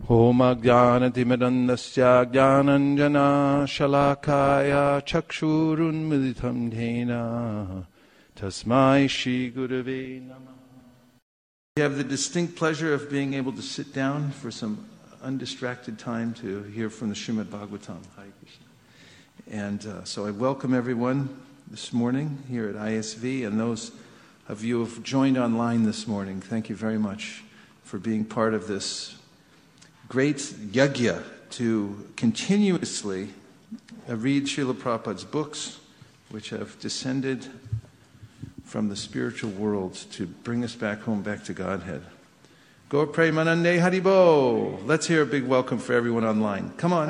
Om Ajnanatimirandasya Jnananjana Shalakaya Chakshurun Militam Dhena Tasmai Shri Gurave Namah. We have the distinct pleasure of being able to sit down for some undistracted time to hear from the Srimad Bhagavatam. Hare Krishna. And so I welcome everyone this morning here at ISV, and those of you who have joined online this morning. Thank you very much for being part of this great yajna to continuously read Srila Prabhupada's books, which have descended from the spiritual world to bring us back home, back to Godhead. Go Premanande Haribo! Let's hear a big welcome for everyone online. Come on.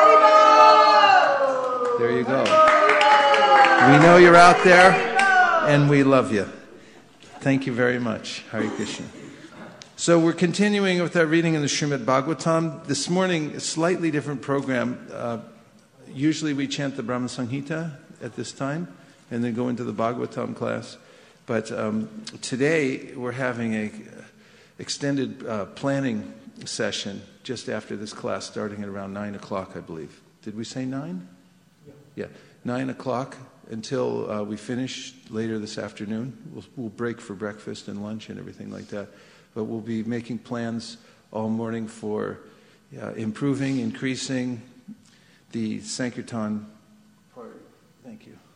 Haribo! There you go. We know you're out there, and we love you. Thank you very much. Hare Krishna. So we're continuing with our reading in the Srimad Bhagavatam. This morning, a slightly different program. Usually we chant the Brahma Samhita at this time and then go into the Bhagavatam class. But today we're having an extended planning session just after this class, starting at around 9 o'clock, I believe. Did we say 9? Yeah, 9 o'clock until we finish later this afternoon. We'll break for breakfast and lunch and everything like that. But we'll be making plans all morning for improving, increasing the Sankirtan part. Thank you.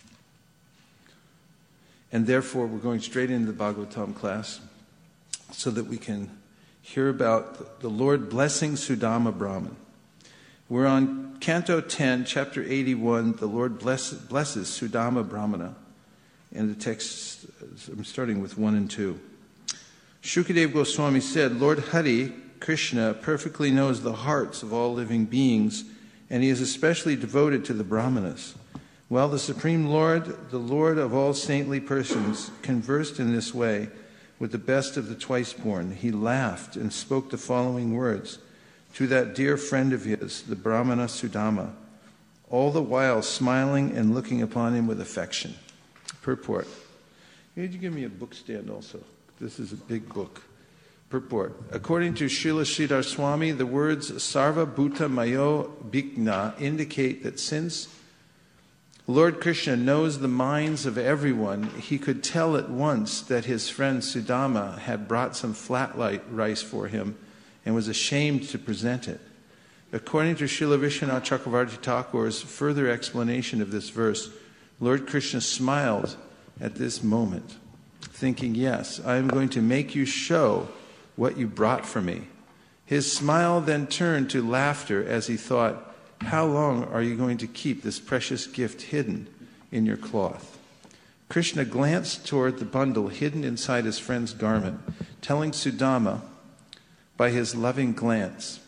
And therefore, we're going straight into the Bhagavatam class so that we can hear about the Lord blessing Sudama Brahman. We're on Canto 10, Chapter 81. The Lord blesses Sudama Brahmana. And the text, I'm starting with 1 and 2. Shukadeva Goswami said, Lord Hari, Krishna, perfectly knows the hearts of all living beings, and he is especially devoted to the Brahmanas. While the Supreme Lord, the Lord of all saintly persons, conversed in this way with the best of the twice-born, he laughed and spoke the following words to that dear friend of his, the Brahmana Sudama, all the while smiling and looking upon him with affection. Purport. Could you give me a book stand also? This is a big book. Purport. According to Srila Sridhar Swami, the words Sarva Bhuta Mayo Bhikna indicate that since Lord Krishna knows the minds of everyone, he could tell at once that his friend Sudama had brought some flat rice for him and was ashamed to present it. According to Srila Vishwanath Chakravarti Thakur's further explanation of this verse, Lord Krishna smiled at this moment, thinking, yes, I am going to make you show what you brought for me. His smile then turned to laughter as he thought, how long are you going to keep this precious gift hidden in your cloth? Krishna glanced toward the bundle hidden inside his friend's garment, telling Sudama by his loving glance,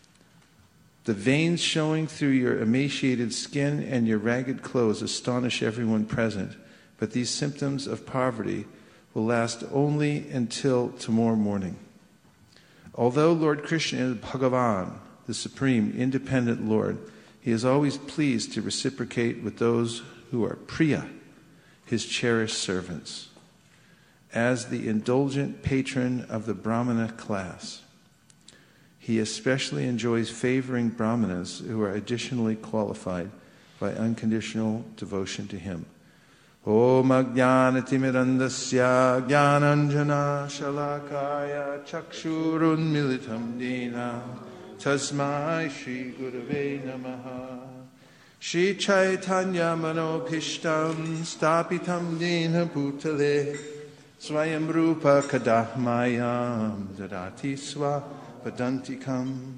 the veins showing through your emaciated skin and your ragged clothes astonish everyone present, but these symptoms of poverty will last only until tomorrow morning. Although Lord Krishna is Bhagavan, the supreme, independent Lord, he is always pleased to reciprocate with those who are Priya, his cherished servants. As the indulgent patron of the Brahmana class, he especially enjoys favoring Brahmanas who are additionally qualified by unconditional devotion to him. Om Ajnanatimirandasya Jnananjana Shalakaya Chakshurun Militam Dhena Tasmai Shri Gurave Namaha. Shri Chaitanya Manobhishtam Stapitam Dena Bhutale Swayam Rupa Kadahmayam Dadati Swa Vadantikam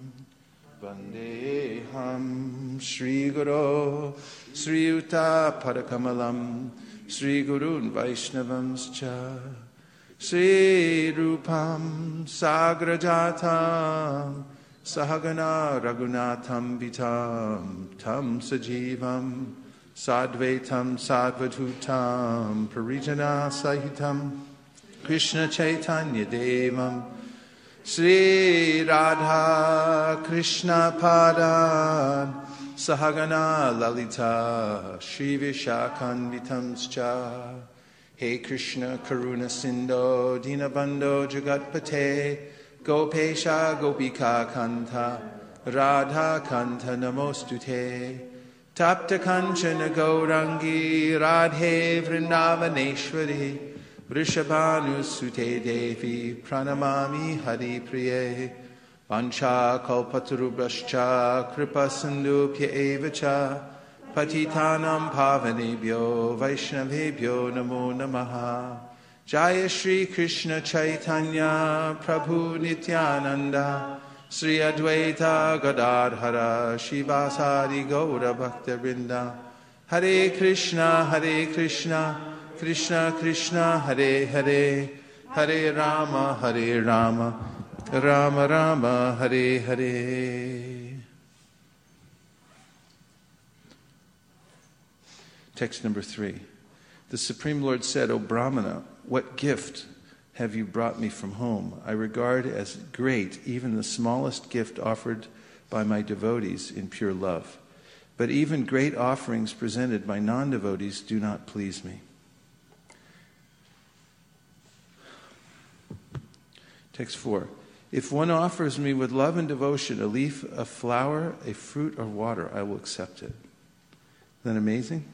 Vandeham Shri Guru Sri Uta Padakamalam Sri Gurun Vaishnavamscha Sri Rupam Sagrajatam Sahagana Raghunatham Vitam Tam Sajivam Sadvaitam Sadvadhutam Parijana Sahitam Krishna Chaitanya Devam Sri Radha Krishna Padan Sahagana Lalita Shri Vishakanvitamscha He Krishna Karuna Sindho Dinabandho Jagatpate Gopesha Gopika Kanta, Radha Kanta Namostute, Tapta Kanchana Gaurangi, Radhe Vrindavaneshwari, Vrishabhanu Sute Devi, Pranamami Hari Priye, Vancha Kalpatarubhascha, Kripa Sindhupya Evacha, Patitanam Pavanebhyo, Vaishnavebhyo Namo Namaha. Jaya Shri Krishna Chaitanya, Prabhu Nityananda, Sri Advaita Gadadhara, Shivasari Gaura Bhakta Vrinda, Hare Krishna, Krishna Krishna, Hare Hare, Hare Rama, Rama Rama, Hare Hare. Text number 3. The Supreme Lord said, O Brahmana, what gift have you brought me from home? I regard as great even the smallest gift offered by my devotees in pure love. But even great offerings presented by non-devotees do not please me. Text 4. If one offers me with love and devotion a leaf, a flower, a fruit, or water, I will accept it. Isn't that amazing?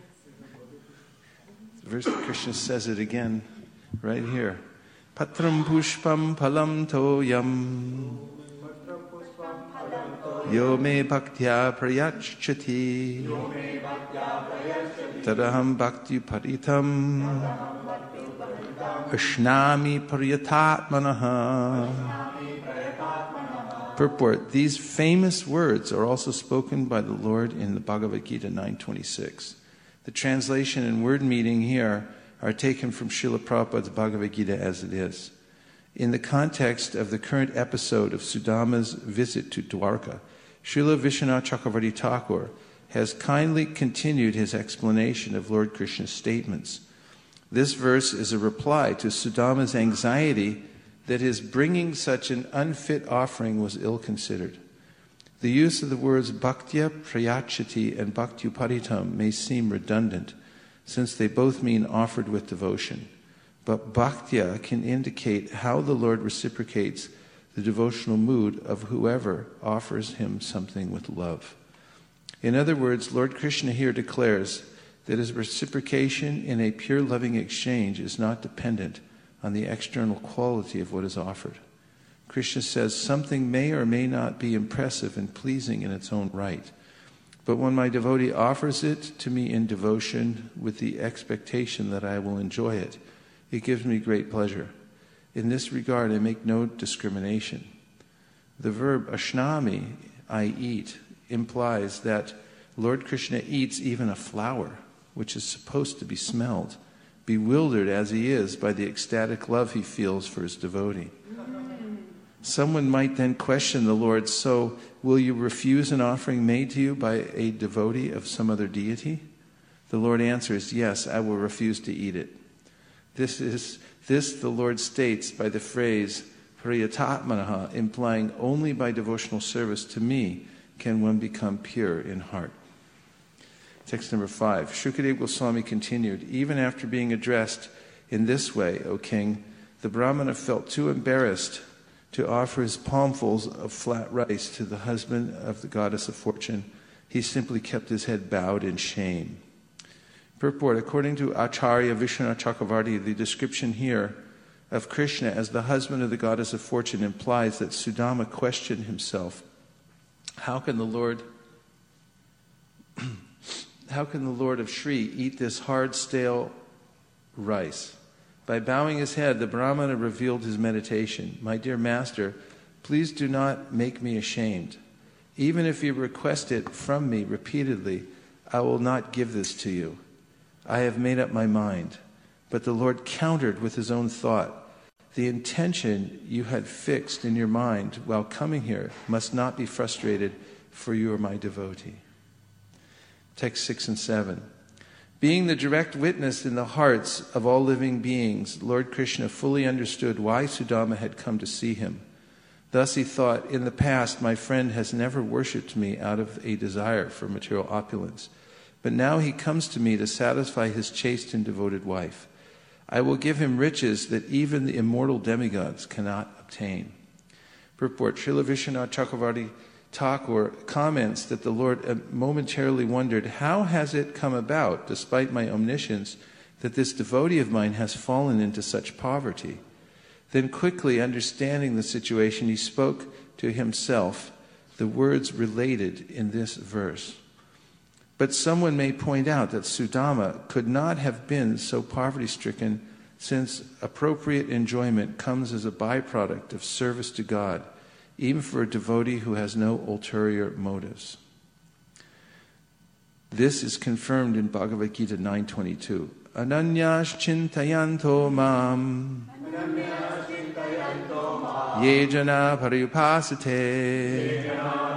Verse Krishna says it again right here. Patram pushpam phalam toyam yo me bhaktya prayachchati tadaham bhakti paritam ashnami paryatatmanaha. Purport. These famous words are also spoken by the Lord in the Bhagavad Gita 9:26. The translation and word meaning here are taken from Srila Prabhupada's Bhagavad Gita as it is. In the context of the current episode of Sudama's visit to Dwarka, Srila Vishwanath Chakravarti Thakur has kindly continued his explanation of Lord Krishna's statements. This verse is a reply to Sudama's anxiety that his bringing such an unfit offering was ill-considered. The use of the words bhaktya prayachati and bhaktyuparitam may seem redundant, since they both mean offered with devotion. But bhaktya can indicate how the Lord reciprocates the devotional mood of whoever offers him something with love. In other words, Lord Krishna here declares that his reciprocation in a pure loving exchange is not dependent on the external quality of what is offered. Krishna says something may or may not be impressive and pleasing in its own right, but when my devotee offers it to me in devotion with the expectation that I will enjoy it, it gives me great pleasure. In this regard, I make no discrimination. The verb ashnami, I eat, implies that Lord Krishna eats even a flower, which is supposed to be smelled, bewildered as he is by the ecstatic love he feels for his devotee. Someone might then question the Lord, so will you refuse an offering made to you by a devotee of some other deity? The Lord answers, yes, I will refuse to eat it. This the Lord states by the phrase Priyatatmanaha, implying only by devotional service to me can one become pure in heart. Text number 5. Shukadeva Goswami continued, even after being addressed in this way, O king, the Brahmana felt too embarrassed to offer his palmfuls of flat rice to the husband of the goddess of fortune. He simply kept his head bowed in shame. Purport. According to Acharya Vishwanath Chakravarti, the description here of Krishna as the husband of the goddess of fortune implies that Sudama questioned himself, how can the Lord of Shri eat this hard, stale rice? By bowing his head, the Brahmana revealed his meditation. My dear master, please do not make me ashamed. Even if you request it from me repeatedly, I will not give this to you. I have made up my mind. But the Lord countered with his own thought. The intention you had fixed in your mind while coming here must not be frustrated, for you are my devotee. Text 6 and 7. Being the direct witness in the hearts of all living beings, Lord Krishna fully understood why Sudama had come to see him. Thus he thought, in the past my friend has never worshipped me out of a desire for material opulence, but now he comes to me to satisfy his chaste and devoted wife. I will give him riches that even the immortal demigods cannot obtain. Purport. Srila Vishwanath Chakravarti Thakur comments that the Lord momentarily wondered, how has it come about, despite my omniscience, that this devotee of mine has fallen into such poverty? Then quickly understanding the situation, he spoke to himself the words related in this verse. But someone may point out that Sudama could not have been so poverty-stricken, since appropriate enjoyment comes as a byproduct of service to God, even for a devotee who has no ulterior motives. This is confirmed in Bhagavad Gita 9:22. Ananyas chintayanto mam ye jana pariyupasate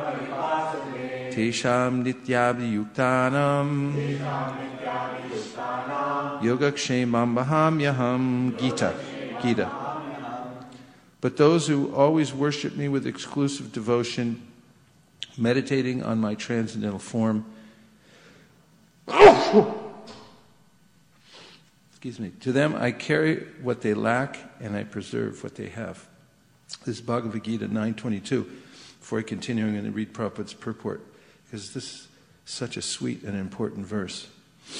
tesham nityabhiyuktanam yogakshemam bahamyaham. Gita. But those who always worship me with exclusive devotion, meditating on my transcendental form, to them I carry what they lack and I preserve what they have. This is Bhagavad Gita 9:22. Before I continue, I'm going to read Prabhupada's purport, because this is such a sweet and important verse.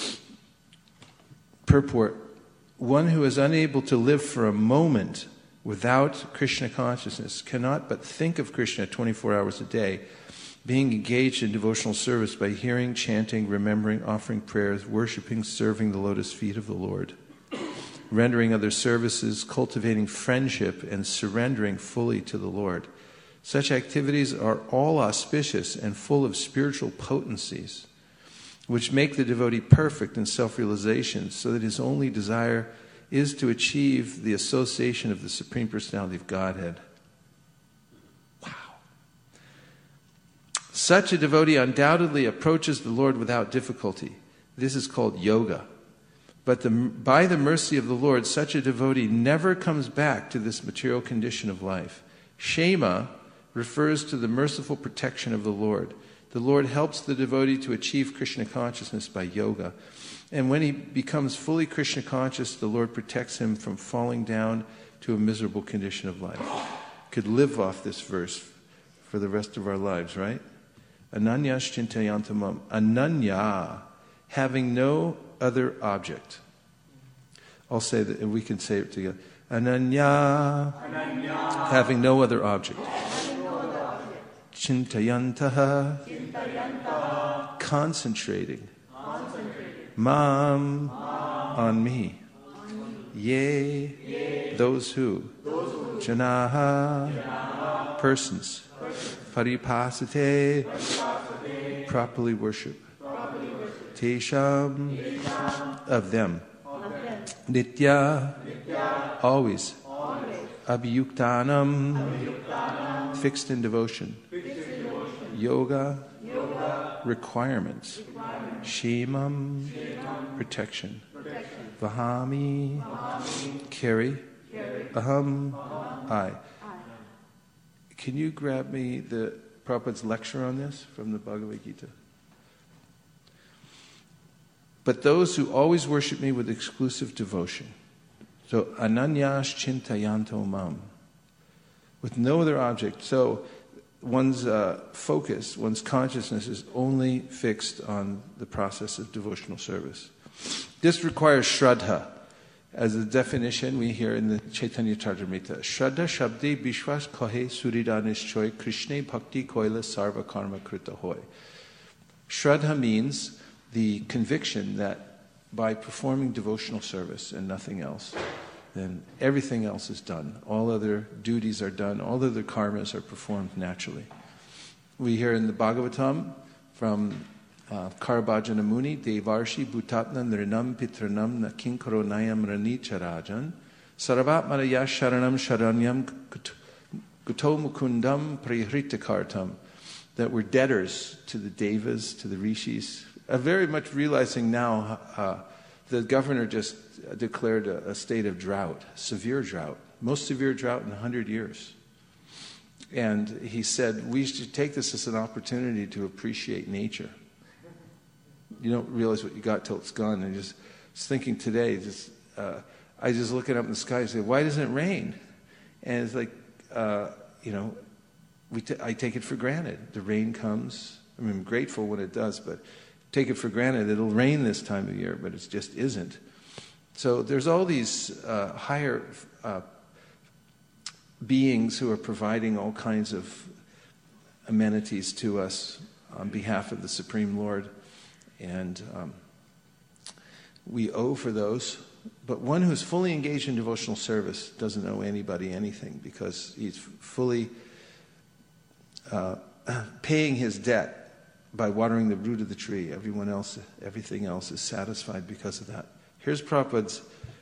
Purport. One who is unable to live for a moment without Krishna consciousness cannot but think of Krishna 24 hours a day, being engaged in devotional service by hearing, chanting, remembering, offering prayers, worshiping, serving the lotus feet of the Lord, rendering other services, cultivating friendship, and surrendering fully to the Lord. Such activities are all auspicious and full of spiritual potencies, which make the devotee perfect in self-realization, so that his only desire is to achieve the association of the Supreme Personality of Godhead. Wow. Such a devotee undoubtedly approaches the Lord without difficulty. This is called yoga. But by the mercy of the Lord, such a devotee never comes back to this material condition of life. Shema refers to the merciful protection of the Lord. The Lord helps the devotee to achieve Krishna consciousness by yoga. And when he becomes fully Krishna conscious, the Lord protects him from falling down to a miserable condition of life. Could live off this verse for the rest of our lives, right? Ananyas chintayantamam. Ananya, having no other object. I'll say that, and we can say it together. Ananya, having no other object. Chintayantaha, concentrating. Mam, on me. Ye, those who. Janaha, persons. Paripasate, properly worship. Tesham, of them. Nitya, always. Abhiyuktanam, fixed in devotion. Yoga, requirements. Shemam, protection. Vahami, carry. Aham, I. Can you grab me the Prabhupada's lecture on this from the Bhagavad Gita? But those who always worship me with exclusive devotion. So, ananyas chintayanto mam. With no other object. So, one's focus, one's consciousness is only fixed on the process of devotional service. This requires Shraddha. As a definition, we hear in the Chaitanya Charitamrita, Shraddha Shabde Bishwas Kahe Surida Nishchoy Krishne Bhakti Koila Sarva Karma Krita Hoy. Shraddha means the conviction that by performing devotional service and nothing else, then everything else is done. All other duties are done. All other karmas are performed naturally. We hear in the Bhagavatam from Karabhajana Muni, Devarshi Bhutatna Nrinam Pitranam Nakinkaro Nayam Rani Charajan Saravatmana Yasharanam Sharanyam Guto Mukundam Prihritakartam, that we're debtors to the Devas, to the Rishis. Very much realizing now, the governor just declared a state of drought, severe drought, most severe drought in 100 years. And he said, we should take this as an opportunity to appreciate nature. You don't realize what you got till it's gone. And just thinking today, I just looking up in the sky and say, why doesn't it rain? And it's like, I take it for granted. The rain comes. I mean, I'm grateful when it does, but take it for granted. It'll rain this time of year, but it just isn't. So there's all these higher beings who are providing all kinds of amenities to us on behalf of the Supreme Lord, and we owe for those. But one who's fully engaged in devotional service doesn't owe anybody anything, because he's fully paying his debt by watering the root of the tree. Everything else is satisfied because of that. Here's Prabhupada's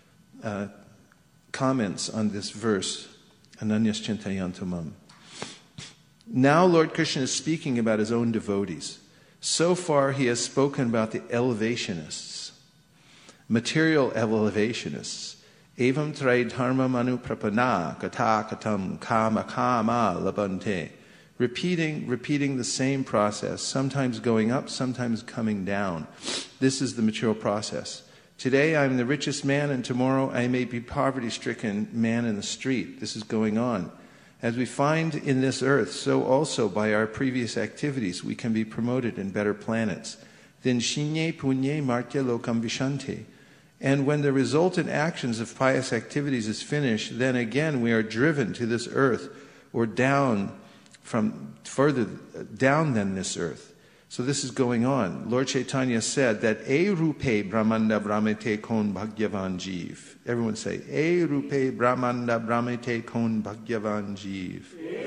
comments on this verse, Ananyas Chintayantamam. Now Lord Krishna is speaking about his own devotees. So far he has spoken about the elevationists, material elevationists. Evam traidharma manu prapana kata katam kama kama labante. Repeating the same process, sometimes going up, sometimes coming down. This is the material process. Today I am the richest man, and tomorrow I may be poverty-stricken man in the street. This is going on. As we find in this earth, so also by our previous activities we can be promoted in better planets. Then shinye punye martya lokam vishante. And when the resultant actions of pious activities is finished, then again we are driven to this earth, or down from further down than this earth. So this is going on. Lord Chaitanya said that E rupe brahmanda brahmete kon bhagyavan jeev. Everyone say, E rupe brahmanda brahmete kon bhagyavan jeev.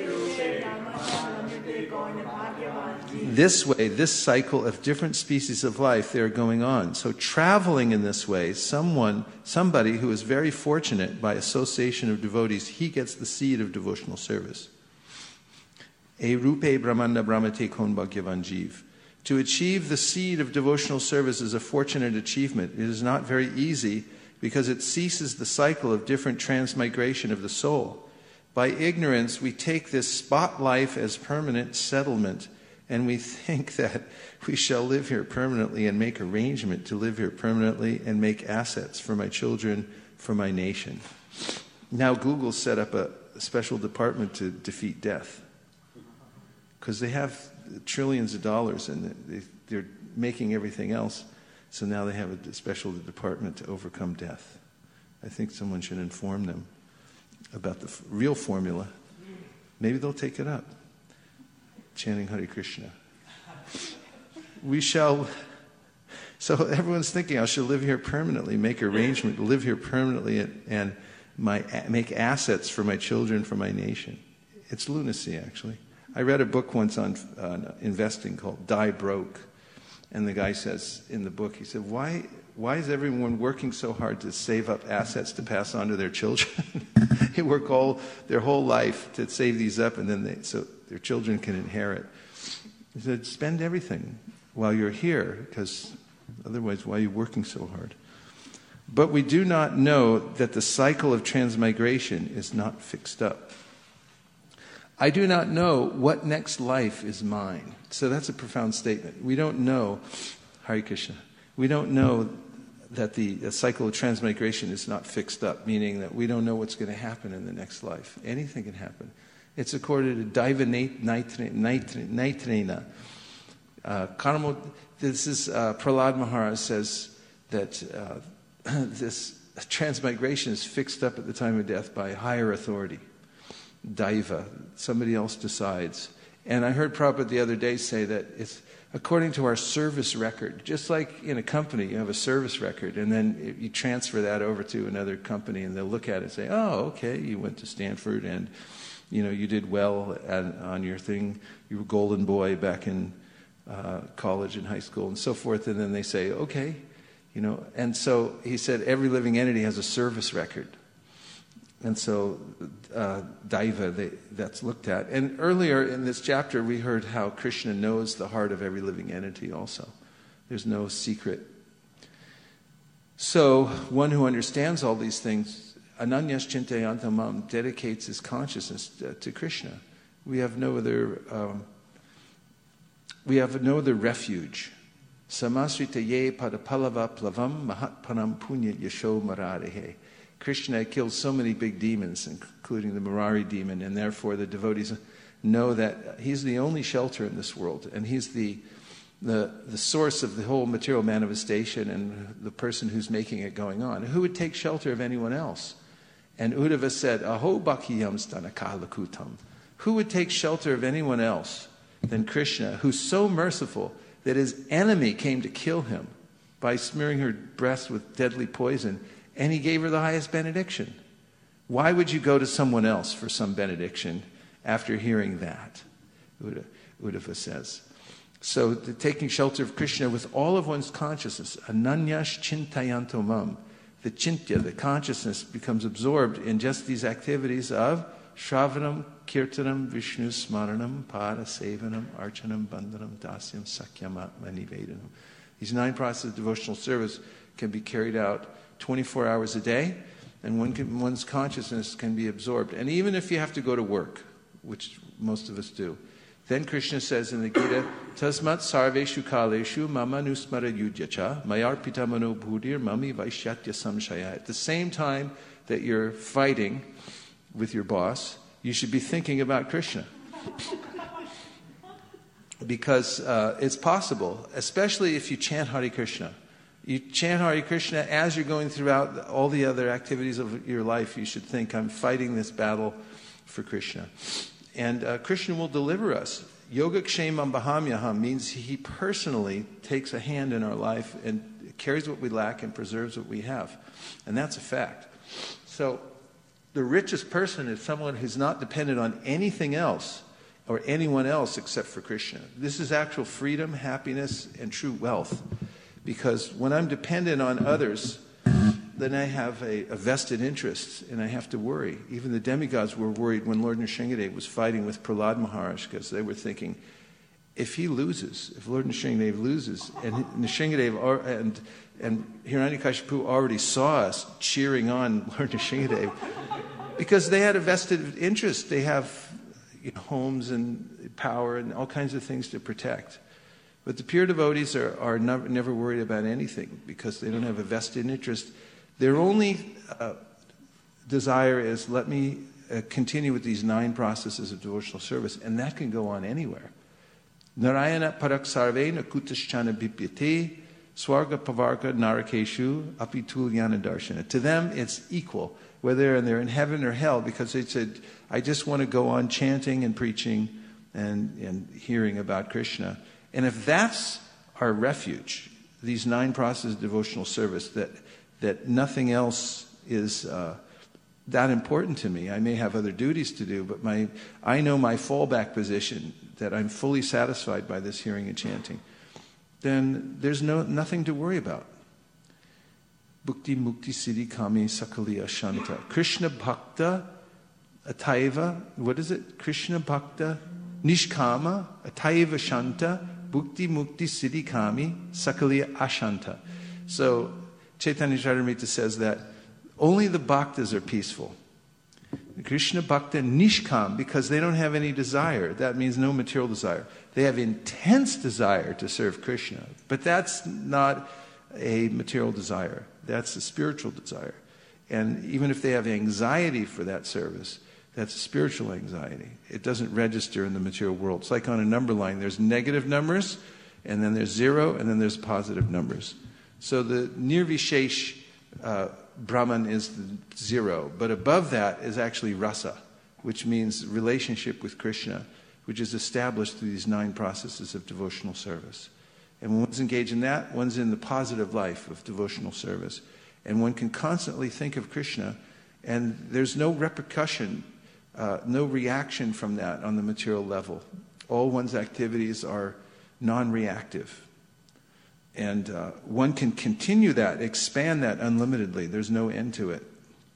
This way, this cycle of different species of life, they're going on. So traveling in this way, somebody who is very fortunate by association of devotees, he gets the seed of devotional service. E rupe brahmanda brahmate kon bhagyavan jeev. To achieve the seed of devotional service is a fortunate achievement. It is not very easy, because it ceases the cycle of different transmigration of the soul. By ignorance, we take this spot life as permanent settlement, and we think that we shall live here permanently and make arrangement to live here permanently and make assets for my children, for my nation. Now Google set up a special department to defeat death, because they have trillions of dollars and they're making everything else. So now they have a special department to overcome death. I think someone should inform them about the real formula. Maybe they'll take it up. Chanting Hare Krishna. So everyone's thinking, I shall live here permanently, make arrangement to live here permanently and make assets for my children, for my nation. It's lunacy, actually. I read a book once on investing called Die Broke. And the guy says in the book, he said, why is everyone working so hard to save up assets to pass on to their children? They work their whole life to save these up, and then so their children can inherit. He said, spend everything while you're here, because otherwise why are you working so hard? But we do not know that the cycle of transmigration is not fixed up. I do not know what next life is mine. So that's a profound statement. We don't know, Hare Krishna, we don't know that the cycle of transmigration is not fixed up, meaning that we don't know what's going to happen in the next life. Anything can happen. It's according to Daiva Naitrena. This is Prahlad Maharaj says that this transmigration is fixed up at the time of death by higher authority. Daiva, somebody else decides. And I heard Prabhupada the other day say that it's according to our service record. Just like in a company, you have a service record, and then you transfer that over to another company, and they'll look at it and say, oh, okay, you went to Stanford, and you did well on your thing. You were golden boy back in college and high school and so forth. And then they say, okay, And so he said every living entity has a service record. And so, Daiva, that's looked at. And earlier in this chapter, we heard how Krishna knows the heart of every living entity also. There's no secret. So, one who understands all these things, Ananyas Chintayantamam, dedicates his consciousness to Krishna. We have no other refuge. Samasrita ye padapalava plavam mahatpanam punya yasho mararehe. Krishna killed so many big demons, including the Murari demon, and therefore the devotees know that he's the only shelter in this world, and he's the source of the whole material manifestation and the person who's making it going on. Who would take shelter of anyone else? And Uddhava said, Aho bhakiyam stanakalakutam. Who would take shelter of anyone else than Krishna, who's so merciful that his enemy came to kill him by smearing her breast with deadly poison, and he gave her the highest benediction? Why would you go to someone else for some benediction after hearing that? Uddhava says. So the taking shelter of Krishna with all of one's consciousness, ananyash chintayanto mam, the chintya, the consciousness, becomes absorbed in just these activities of Shravanam, Kirtanam, Vishnu Smaranam, Pada Sevanam, Archanam, Bandhanam, Dasyam, Sakyam, Atma Nivedanam. These 9 processes of devotional service can be carried out 24 hours a day, and one's consciousness can be absorbed. And even if you have to go to work, which most of us do, then Krishna says in the Gita, Tasmat sarveshu kaleshu mama nusmara yudyacha mayarpita mano bhudir mami vaishyatya samshaya. At the same time that you're fighting with your boss, you should be thinking about Krishna. Because it's possible, especially if you chant Hare Krishna. You chant Hare Krishna as you're going throughout all the other activities of your life. You should think, I'm fighting this battle for Krishna. And Krishna will deliver us. Yogakshemam bahamyaham means he personally takes a hand in our life and carries what we lack and preserves what we have. And that's a fact. So the richest person is someone who's not dependent on anything else or anyone else except for Krishna. This is actual freedom, happiness, and true wealth. Because when I'm dependent on others, then I have a vested interest, and I have to worry. Even the demigods were worried when Lord Nrsingadev was fighting with Prahlad Maharaj, because they were thinking, if Lord Nrsingadev loses, and Nrsingadev and Hiranyakashipu already saw us cheering on Lord Nrsingadev, because they had a vested interest. They have homes and power and all kinds of things to protect. But the pure devotees are never worried about anything, because they don't have a vested interest. Their only desire is, let me continue with these 9 processes of devotional service, and that can go on anywhere. Narayana parak sarvena kutaschana bipyate swarga pavarga narakeshu apitulyana darshana. To them, it's equal, whether they're in heaven or hell, because they said, I just want to go on chanting and preaching and hearing about Krishna. And if that's our refuge, these 9 processes of devotional service, that nothing else is that important to me. I may have other duties to do, but I know my fallback position, that I'm fully satisfied by this hearing and chanting. Then there's nothing to worry about. Bhukti mukti siddhi kami sakaliya shanta. Krishna bhakta ataiva, what is it? Krishna bhakta nishkama ataiva shanta bhukti mukti siddhi kami sakaliya ashanta. So Chaitanya Charitamrita says that only the bhaktas are peaceful. Krishna bhakta nishkam, because they don't have any desire. That means no material desire. They have intense desire to serve Krishna, but that's not a material desire. That's a spiritual desire. And even if they have anxiety for that service, that's a spiritual anxiety. It doesn't register in the material world. It's like on a number line. There's negative numbers, and then there's 0, and then there's positive numbers. So the nirvishesh Brahman is the 0, but above that is actually rasa, which means relationship with Krishna, which is established through these 9 processes of devotional service. And when one's engaged in that, one's in the positive life of devotional service. And one can constantly think of Krishna, and there's no repercussion, no reaction from that on the material level. All one's activities are non-reactive. And one can continue that, expand that unlimitedly. There's no end to it.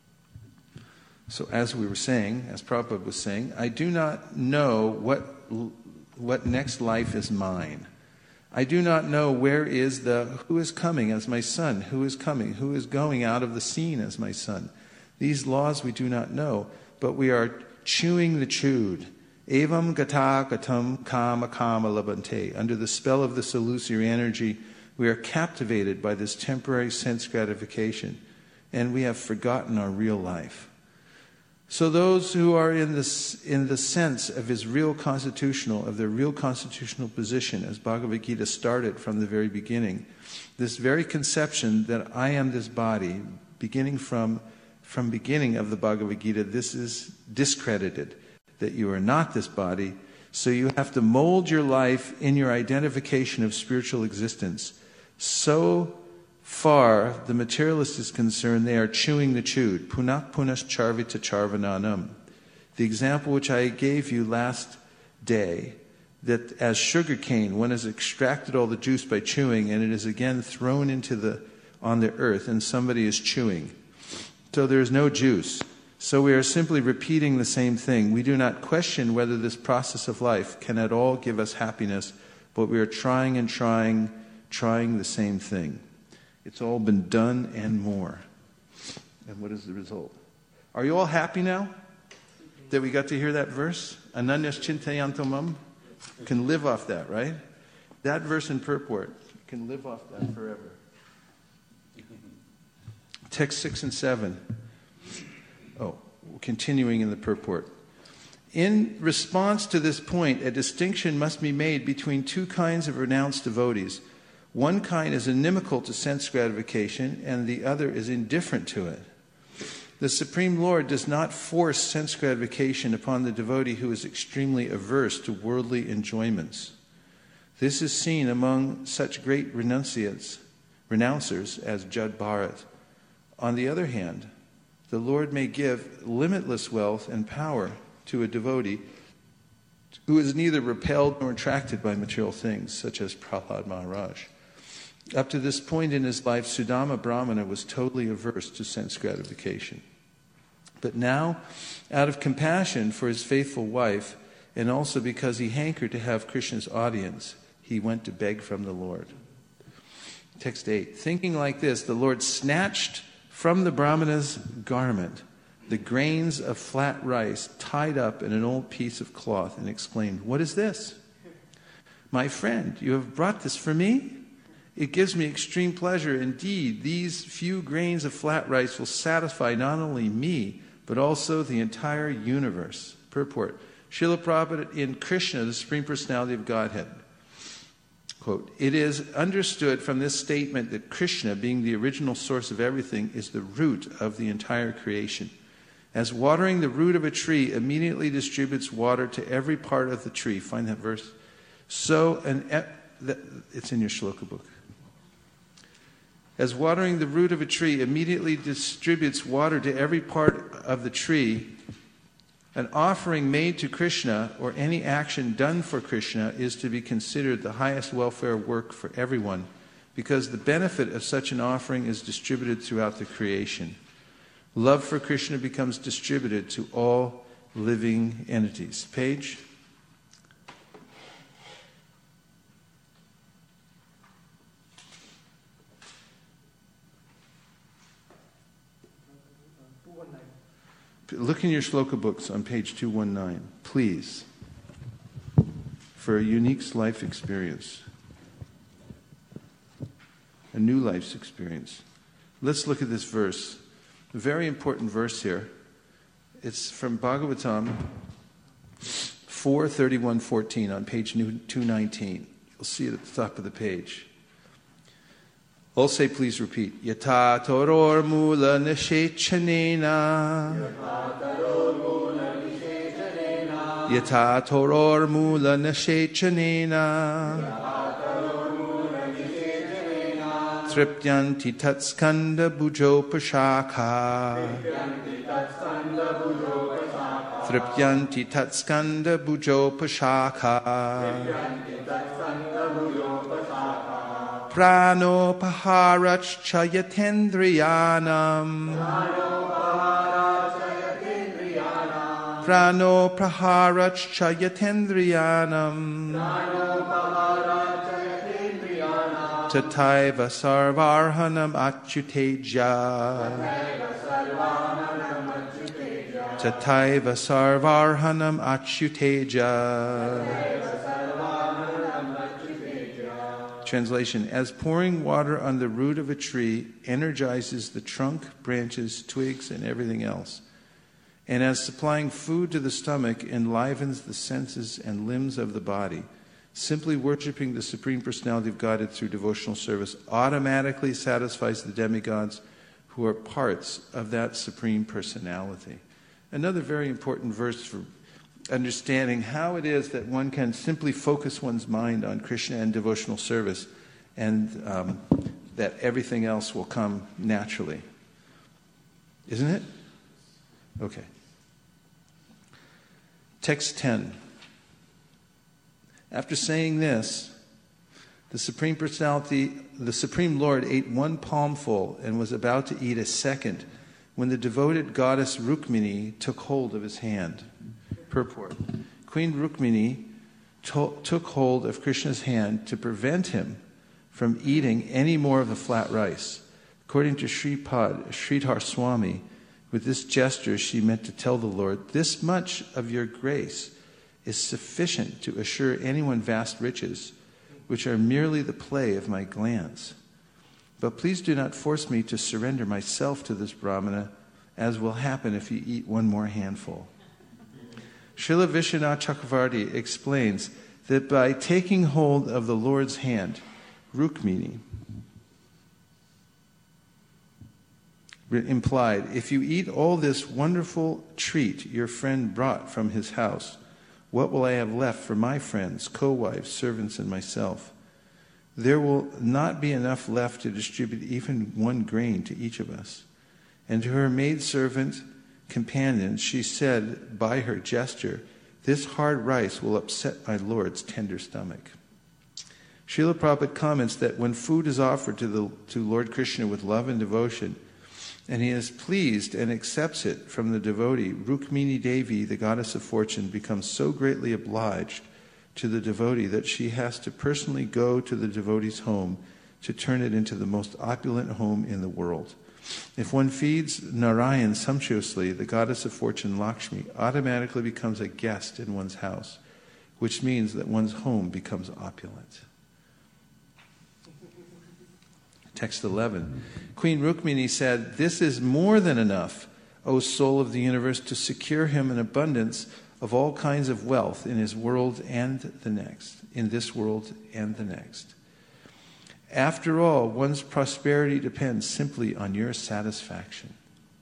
So as we were saying, as Prabhupada was saying, I do not know what next life is mine. I do not know who is coming as my son, who is coming, who is going out of the scene as my son. These laws we do not know, but we are chewing the chewed. Evam gata gatam kama kama labante. Under the spell of this illusory energy, we are captivated by this temporary sense gratification, and we have forgotten our real life. So those who are in the sense of their real constitutional position, as Bhagavad Gita started from the very beginning, this very conception that I am this body, beginning from beginning of the Bhagavad Gita, this is discredited, that you are not this body. So you have to mold your life in your identification of spiritual existence. So far, the materialist is concerned, they are chewing the chewed. Punak punas charvita charvananam. The example which I gave you last day, that as sugar cane, one has extracted all the juice by chewing, and it is again thrown on the earth, and somebody is chewing. So there is no juice. So we are simply repeating the same thing. We do not question whether this process of life can at all give us happiness, but we are trying the same thing. It's all been done and more. And what is the result? Are you all happy now that we got to hear that verse? Ananyas chintayantamam. Can live off that, right? That verse in purport can live off that forever. Text 6 and 7. Continuing in the purport. In response to this point, a distinction must be made between two kinds of renounced devotees. One kind is inimical to sense gratification, and the other is indifferent to it. The Supreme Lord does not force sense gratification upon the devotee who is extremely averse to worldly enjoyments. This is seen among such great renouncers as Jad Bharat. On the other hand, the Lord may give limitless wealth and power to a devotee who is neither repelled nor attracted by material things, such as Prahlad Maharaj. Up to this point in his life, Sudama Brahmana was totally averse to sense gratification. But now, out of compassion for his faithful wife, and also because he hankered to have Krishna's audience, he went to beg from the Lord. Text 8. Thinking like this, the Lord snatched from the Brahmana's garment the grains of flat rice tied up in an old piece of cloth and exclaimed, "What is this? My friend, you have brought this for me? It gives me extreme pleasure. Indeed, these few grains of flat rice will satisfy not only me, but also the entire universe." Purport. Srila Prabhupada in Krishna, the Supreme Personality of Godhead. Quote, "It is understood from this statement that Krishna, being the original source of everything, is the root of the entire creation. As watering the root of a tree immediately distributes water to every part of the tree." Find that verse. It's in your shloka book. As watering the root of a tree immediately distributes water to every part of the tree, an offering made to Krishna or any action done for Krishna is to be considered the highest welfare work for everyone, because the benefit of such an offering is distributed throughout the creation. Love for Krishna becomes distributed to all living entities. Page. Look in your shloka books on page 219, please, for a unique life experience, a new life's experience. Let's look at this verse, a very important verse here. It's from Bhagavatam 4:31-14 on page 219. You'll see it at the top of the page. All say, please repeat. Yata toror mula nishechanena. Yata toror mula nishechanena. Tripyanti tatskanda bujo pashaka. Tripyanti tatskanda bujo pashaka. Prano paharach chayatendriyanam. Prano paharach chayatendriyanam. Tataiva sarvarhanam achyuteja. Tataiva sarvarhanam achyuteja. Translation: as pouring water on the root of a tree energizes the trunk, branches, twigs, and everything else, And as supplying food to the stomach enlivens the senses and limbs of the body, simply worshiping the Supreme Personality of Godhead through devotional service automatically satisfies the demigods who are parts of that Supreme Personality. Another very important verse for understanding how it is that one can simply focus one's mind on Krishna and devotional service, and that everything else will come naturally. Isn't it? Okay. Text 10. After saying this, the Supreme Personality, the Supreme Lord ate one palmful and was about to eat a second when the devoted goddess Rukmini took hold of his hand. Purport. Queen Rukmini took hold of Krishna's hand to prevent him from eating any more of the flat rice. According to Sridhar Swami, with this gesture she meant to tell the Lord, "This much of your grace is sufficient to assure anyone vast riches, which are merely the play of my glance. But please do not force me to surrender myself to this Brahmana, as will happen if you eat one more handful." Srila Vishwanath Chakravarti explains that by taking hold of the Lord's hand, Rukmini implied, "If you eat all this wonderful treat your friend brought from his house, what will I have left for my friends, co-wives, servants, and myself? There will not be enough left to distribute even one grain to each of us." And to her maidservant companion, she said by her gesture, "This hard rice will upset my Lord's tender stomach." Srila Prabhupada comments that when food is offered to Lord Krishna with love and devotion, and he is pleased and accepts it from the devotee, Rukmini Devi, the goddess of fortune, becomes so greatly obliged to the devotee that she has to personally go to the devotee's home to turn it into the most opulent home in the world. If one feeds Narayan sumptuously, the goddess of fortune, Lakshmi, automatically becomes a guest in one's house, which means that one's home becomes opulent. Text 11. Queen Rukmini said, "This is more than enough, O soul of the universe, to secure him an abundance of all kinds of wealth in his world and the next, in this world and the next. After all, one's prosperity depends simply on your satisfaction."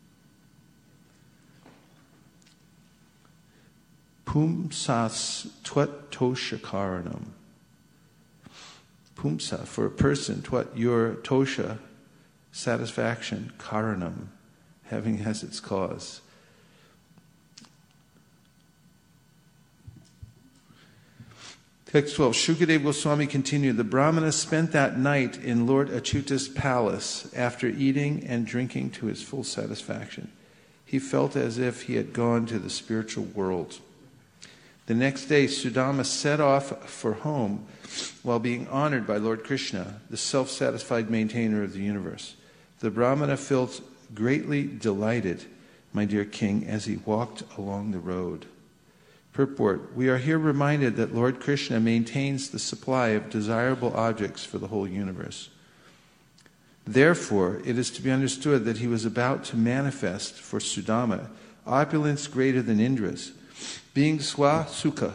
Pumsas twat tosha karanam. Pumsa, for a person, twat, your tosha, satisfaction, karanam, having has its cause. Text 12, Shukadeva Goswami continued, "The Brahmana spent that night in Lord Achyuta's palace after eating and drinking to his full satisfaction. He felt as if he had gone to the spiritual world. The next day, Sudama set off for home while being honored by Lord Krishna, the self-satisfied maintainer of the universe. The Brahmana felt greatly delighted, my dear king, as he walked along the road." Purport, we are here reminded that Lord Krishna maintains the supply of desirable objects for the whole universe. Therefore, it is to be understood that he was about to manifest for Sudama opulence greater than Indra's, being swasuka,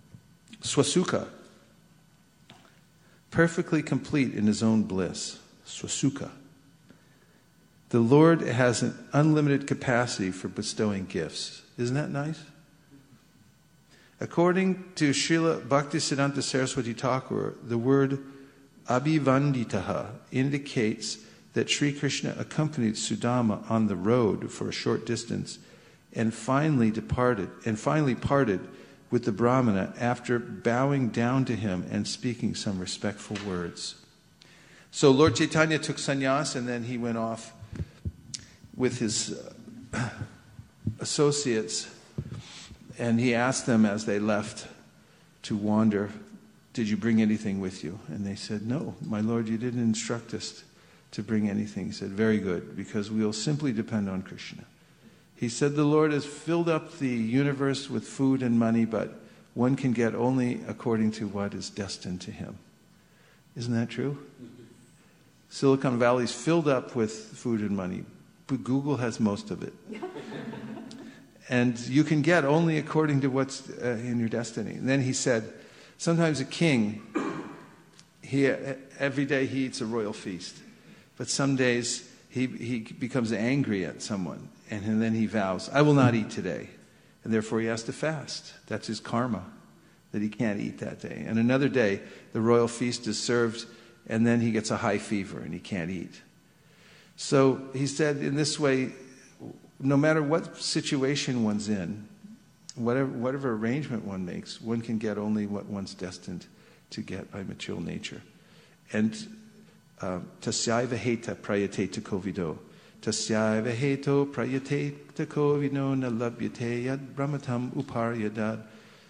perfectly complete in his own bliss, swasuka. The Lord has an unlimited capacity for bestowing gifts. Isn't that nice? According to Srila Bhaktisiddhanta Saraswati Thakur, the word abhivanditaha indicates that Sri Krishna accompanied Sudama on the road for a short distance and finally parted with the Brahmana after bowing down to him and speaking some respectful words. So Lord Chaitanya took sannyas and then he went off with his associates, and he asked them as they left to wander, "Did you bring anything with you?" And they said, "No, my Lord, you didn't instruct us to bring anything." He said, "Very good, because we will simply depend on Krishna." He said, "The Lord has filled up the universe with food and money, but one can get only according to what is destined to him." Isn't that true? Silicon Valley is filled up with food and money, but Google has most of it. And you can get only according to what's in your destiny. And then he said, sometimes a king, every day he eats a royal feast. But some days he becomes angry at someone. And then he vows, I will not eat today. And therefore he has to fast. That's his karma, that he can't eat that day. And another day, the royal feast is served, and then he gets a high fever and he can't eat. So he said, in this way, no matter what situation one's in, whatever arrangement one makes, one can get only what one's destined to get by material nature. And tasyaiva heta prayate te kovido. Tasyaiva heto prayate te kovido na labhyate yad brahmatam uparyadad.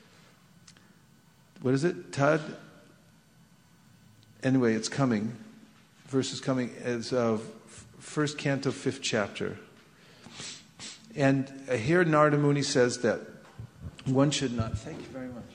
What is it? Tad. Anyway, it's coming. Verse is coming as of 1st Canto, 5th chapter. And here Narada Muni says that one should not... Thank you very much.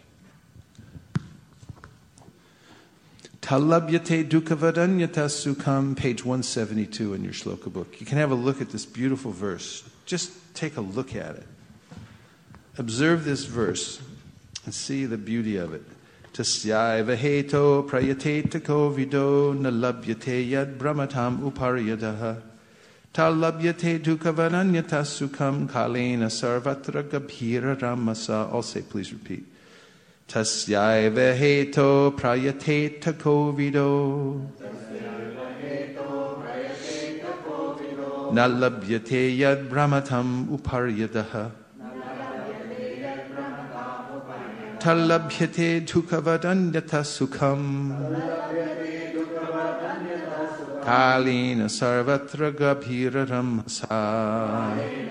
Talabhyate dukhavadanyata sukham, page 172 in your shloka book. You can have a look at this beautiful verse. Just take a look at it. Observe this verse and see the beauty of it. Tasyaiva heto prayate tako vido nalabhyate yad brahmatam uparyadaha. Talabhyate dukhavananyata sukham kalena sarvatra gabhira ramasa. I'll say, please repeat. Tasyaiva heto prayate tako vido nalabhyate yad brahmatam uparyadaha. Talabhyate dukhavadanyata sukham kalena sarvatra gabhira ramasa.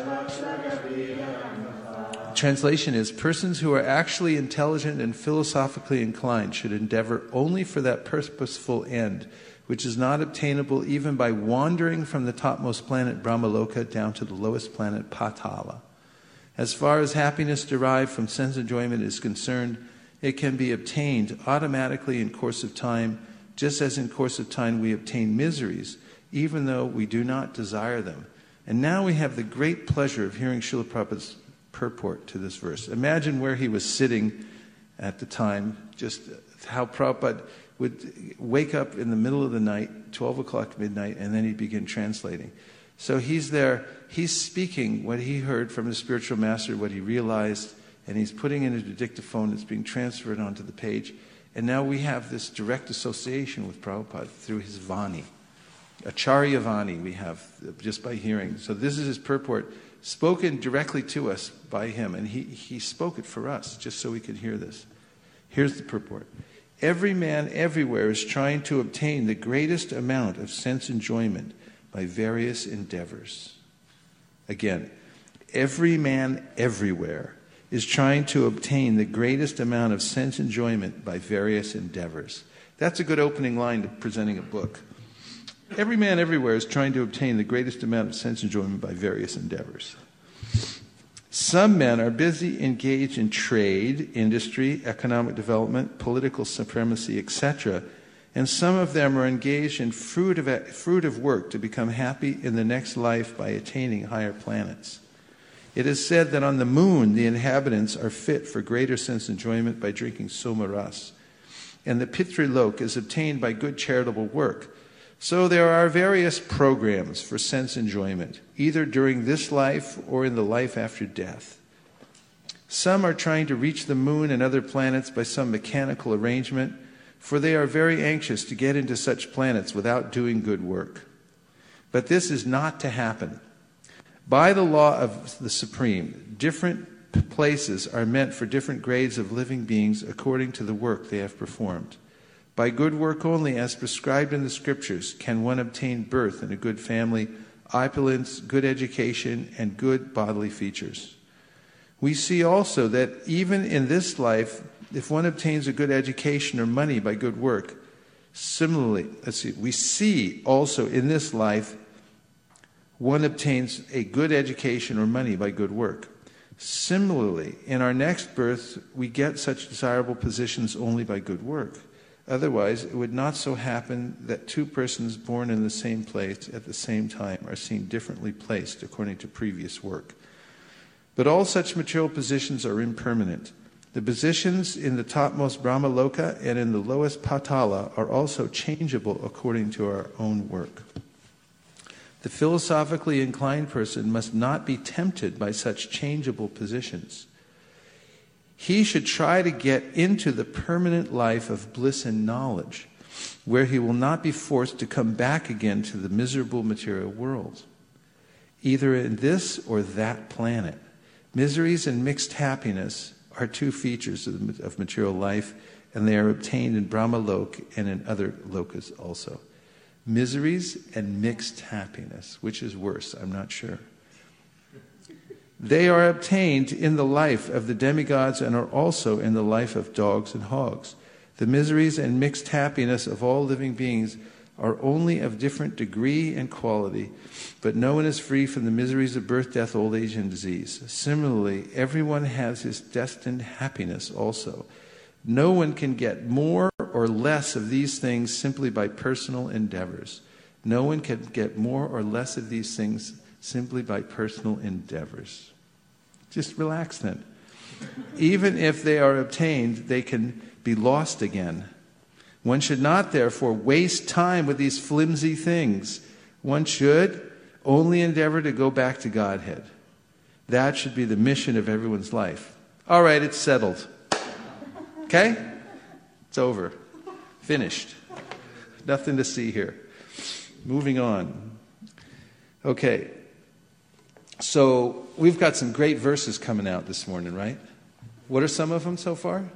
Translation is, persons who are actually intelligent and philosophically inclined should endeavor only for that purposeful end, which is not obtainable even by wandering from the topmost planet Brahmaloka down to the lowest planet Patala. As far as happiness derived from sense enjoyment is concerned, it can be obtained automatically in course of time, just as in course of time we obtain miseries, even though we do not desire them. And now we have the great pleasure of hearing Srila Prabhupada's purport to this verse. Imagine where he was sitting at the time, just how Prabhupada would wake up in the middle of the night, 12 o'clock midnight, and then he'd begin translating. So he's there, he's speaking what he heard from his spiritual master, what he realized, and he's putting it into a dictaphone that's being transferred onto the page. And now we have this direct association with Prabhupada through his Vani. Acharya Vani we have just by hearing. So this is his purport, spoken directly to us by him. And he spoke it for us, just so we could hear this. Here's the purport. Every man everywhere is trying to obtain the greatest amount of sense enjoyment by various endeavors. Again, every man everywhere is trying to obtain the greatest amount of sense enjoyment by various endeavors. That's a good opening line to presenting a book. Every man everywhere is trying to obtain the greatest amount of sense enjoyment by various endeavors. Some men are busy engaged in trade, industry, economic development, political supremacy, etc., and some of them are engaged in fruit of work to become happy in the next life by attaining higher planets. It is said that on the moon the inhabitants are fit for greater sense enjoyment by drinking somaras, and the Pitrilok is obtained by good charitable work. So there are various programs for sense enjoyment, either during this life or in the life after death. Some are trying to reach the moon and other planets by some mechanical arrangement, for they are very anxious to get into such planets without doing good work. But this is not to happen. By the law of the Supreme, different places are meant for different grades of living beings according to the work they have performed. By good work only, as prescribed in the scriptures, can one obtain birth in a good family, opulence, good education, and good bodily features. We see also that even in this life, if one obtains a good education or money by good work, similarly, we see also in this life, one obtains a good education or money by good work. Similarly, in our next birth, we get such desirable positions only by good work. Otherwise, it would not so happen that two persons born in the same place at the same time are seen differently placed according to previous work. But all such material positions are impermanent. The positions in the topmost Brahma Loka and in the lowest Patala are also changeable according to our own work. The philosophically inclined person must not be tempted by such changeable positions. He should try to get into the permanent life of bliss and knowledge, where he will not be forced to come back again to the miserable material world, either in this or that planet. Miseries and mixed happiness are two features of material life, and they are obtained in Brahma Lok and in other lokas also. Miseries and mixed happiness. Which is worse? I'm not sure. They are obtained in the life of the demigods and are also in the life of dogs and hogs. The miseries and mixed happiness of all living beings are only of different degree and quality, but no one is free from the miseries of birth, death, old age, and disease. Similarly, everyone has his destined happiness also. No one can get more or less of these things simply by personal endeavors. No one can get more or less of these things simply by personal endeavors. Just relax then. Even if they are obtained, they can be lost again. One should not, therefore, waste time with these flimsy things. One should only endeavor to go back to Godhead. That should be the mission of everyone's life. All right, it's settled. Okay? It's over. Finished. Nothing to see here. Moving on. Okay. So, we've got some great verses coming out this morning, right? What are some of them so far?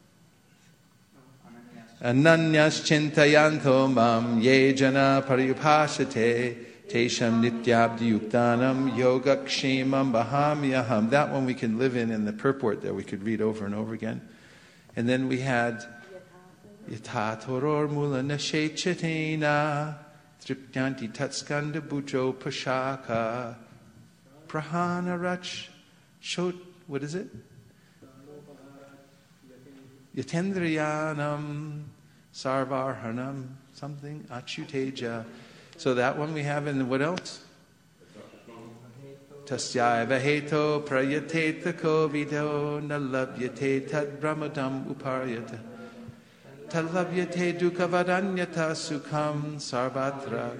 Ananyas chintayanto mam ye jana pariyupashate tesham nityabdi yuktanam yogakshemam bahamyaham. That one we can live in the purport there we could read over and over again. And then we had Yatatoror mula nashechatena tripyanti tatskanda bujo pashaka prahanarach shot. What is it? Yatendriyanam sarvarhanam something achuteja. So that one we have in what else? Tasyaiva heto prayateta kovido nalabhyate tad brahmadam uparyata talabhyate dukavadanyata sukham sarvatra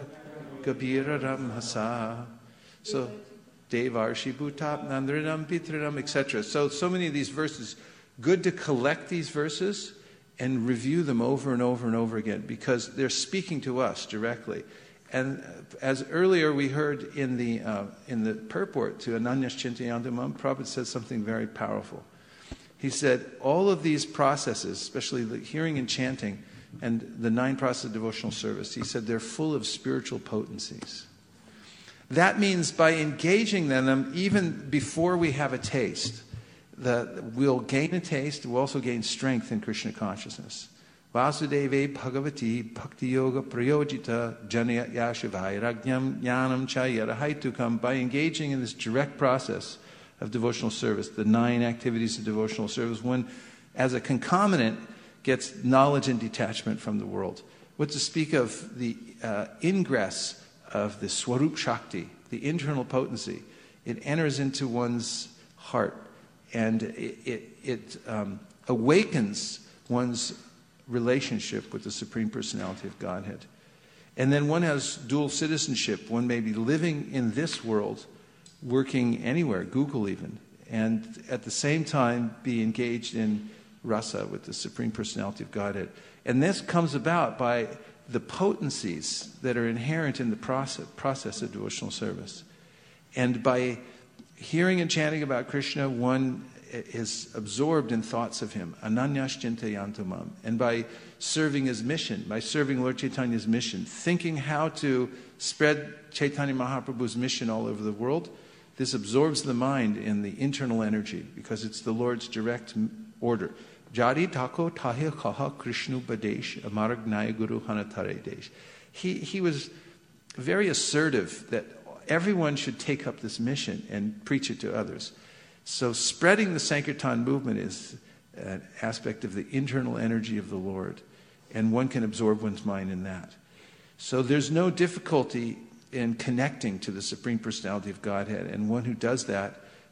gabiraram hasa. So devarshi bhutap nandrinam pitrinam, etc. So many of these verses. Good to collect these verses and review them over and over and over again because they're speaking to us directly. And as earlier we heard in the purport to Ananyas Chintayantamam, Prabhupada said something very powerful. He said all of these processes, especially the hearing and chanting and the 9 processes of devotional service, he said they're full of spiritual potencies. That means by engaging in them even before we have a taste, we'll gain a taste, we'll also gain strength in Krishna consciousness. Vasudeve Bhagavati Bhakti Yoga Prayojita Janaya Yashivai Ragyam Jnanam Chayara Haitukam. By engaging in this direct process of devotional service, the 9 activities of devotional service, one, as a concomitant, gets knowledge and detachment from the world. What to speak of the ingress of the Swarup Shakti, the internal potency. It enters into one's heart. And it awakens one's relationship with the Supreme Personality of Godhead. And then one has dual citizenship. One may be living in this world, working anywhere, Google even, and at the same time be engaged in rasa with the Supreme Personality of Godhead. And this comes about by the potencies that are inherent in the process of devotional service. And by hearing and chanting about Krishna, one is absorbed in thoughts of him. Ananyas Chintayantamam. And by serving his mission, by serving Lord Chaitanya's mission, thinking how to spread Chaitanya Mahaprabhu's mission all over the world, this absorbs the mind in the internal energy because it's the Lord's direct order. Jari Tako Tahe Kaha Krishnu Badesh Amaragnaya Guru Hanatare Desh. He was very assertive that everyone should take up this mission and preach it to others. So spreading the Sankirtan movement is an aspect of the internal energy of the Lord, and one can absorb one's mind in that. So there's no difficulty in connecting to the Supreme Personality of Godhead, and one who does that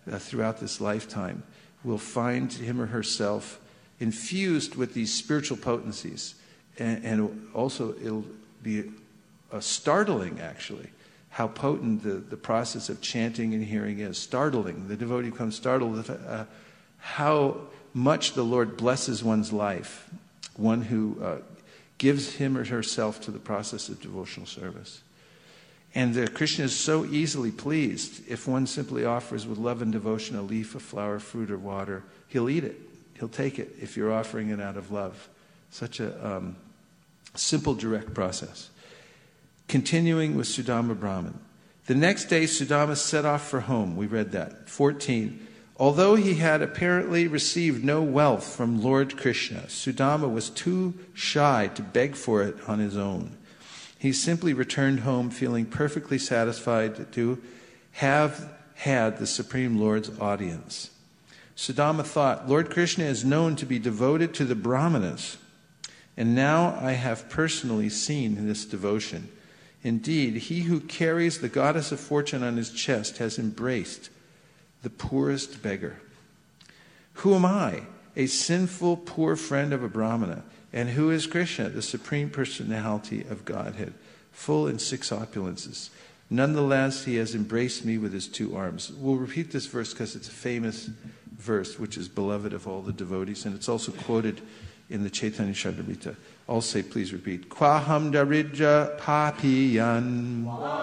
throughout this lifetime will find him or herself infused with these spiritual potencies. And also it'll be startling, actually, how potent the process of chanting and hearing is. Startling. The devotee becomes startled with how much the Lord blesses one's life, one who gives him or herself to the process of devotional service. And Krishna is so easily pleased. If one simply offers with love and devotion a leaf, a flower, fruit, or water, he'll eat it. He'll take it if you're offering it out of love. Such a simple, direct process. Continuing with Sudama Brahman. The next day, Sudama set off for home. We read that. 14. Although he had apparently received no wealth from Lord Krishna, Sudama was too shy to beg for it on his own. He simply returned home feeling perfectly satisfied to have had the Supreme Lord's audience. Sudama thought, Lord Krishna is known to be devoted to the Brahmanas, and now I have personally seen this devotion. Indeed, he who carries the goddess of fortune on his chest has embraced the poorest beggar. Who am I, a sinful poor friend of a Brahmana? And who is Krishna, the Supreme Personality of Godhead, full in 6 opulences? Nonetheless, he has embraced me with his 2 arms. We'll repeat this verse because it's a famous verse, which is beloved of all the devotees, and it's also quoted in the Chaitanya Charitamrita. I'll say, please repeat. Kwaham daridra papiyan.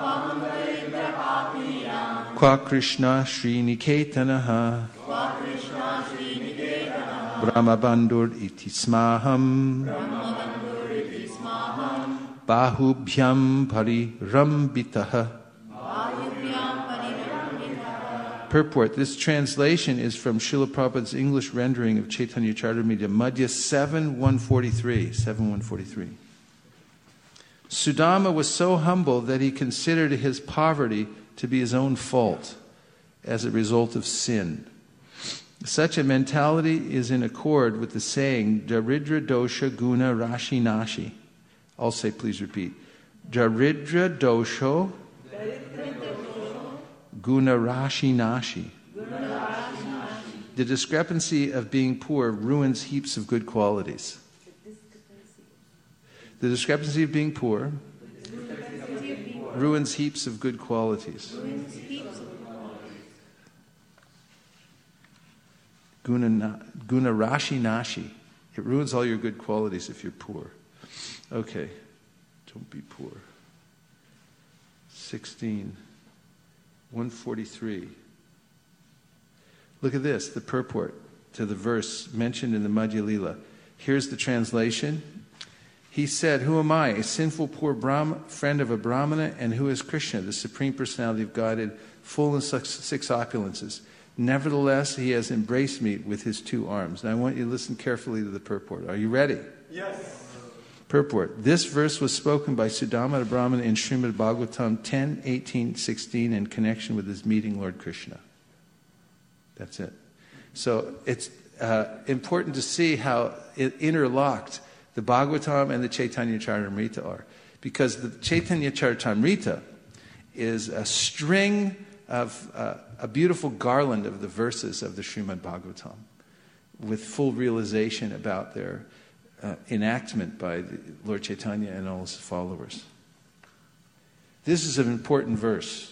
Kwa Krishna Sriniketanaha. Brahmabandur iti smaham. Bahubhyam parirambitaha. Purport. This translation is from Srila Prabhupada's English rendering of Chaitanya Charitamrita, Madhya 7.143. Sudama was so humble that he considered his poverty to be his own fault as a result of sin. Such a mentality is in accord with the saying, Daridra dosha guna rashi nashi. I'll say, please repeat. Daridra dosho guna rashi nashi. The discrepancy of being poor ruins heaps of good qualities. The discrepancy of being poor ruins heaps of good qualities. Guna rashi nashi. It ruins all your good qualities if you're poor. Okay, don't be poor. 16, 143. Look at this, the purport to the verse mentioned in the Madhya Lila. Here's the translation. He said, who am I, a sinful poor friend of a Brahmana, and who is Krishna, the Supreme Personality of Godhead, full in 6 opulences? Nevertheless, he has embraced me with his 2 arms. Now I want you to listen carefully to the purport. Are you ready? Yes. Purport. This verse was spoken by Sudama Brahmana in Srimad Bhagavatam 10, 18, 16 in connection with his meeting Lord Krishna. That's it. So it's important to see how it interlocked the Bhagavatam and the Chaitanya Charitamrita are. Because the Chaitanya Charitamrita is a string of a beautiful garland of the verses of the Srimad Bhagavatam with full realization about their enactment by the Lord Chaitanya and all his followers. This is an important verse.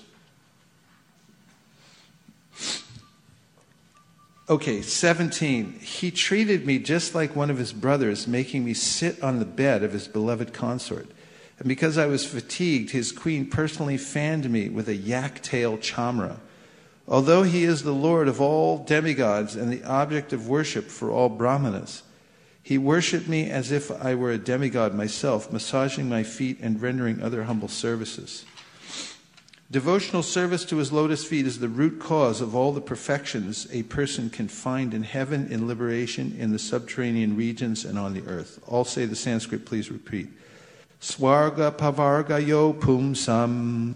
Okay, 17. He treated me just like one of his brothers, making me sit on the bed of his beloved consort. And because I was fatigued, his queen personally fanned me with a yak-tail chamra. Although he is the Lord of all demigods and the object of worship for all brahmanas, he worshipped me as if I were a demigod myself, massaging my feet and rendering other humble services. Devotional service to his lotus feet is the root cause of all the perfections a person can find in heaven, in liberation, in the subterranean regions, and on the earth. All say the Sanskrit, please repeat. Swarga pavargayo pumsam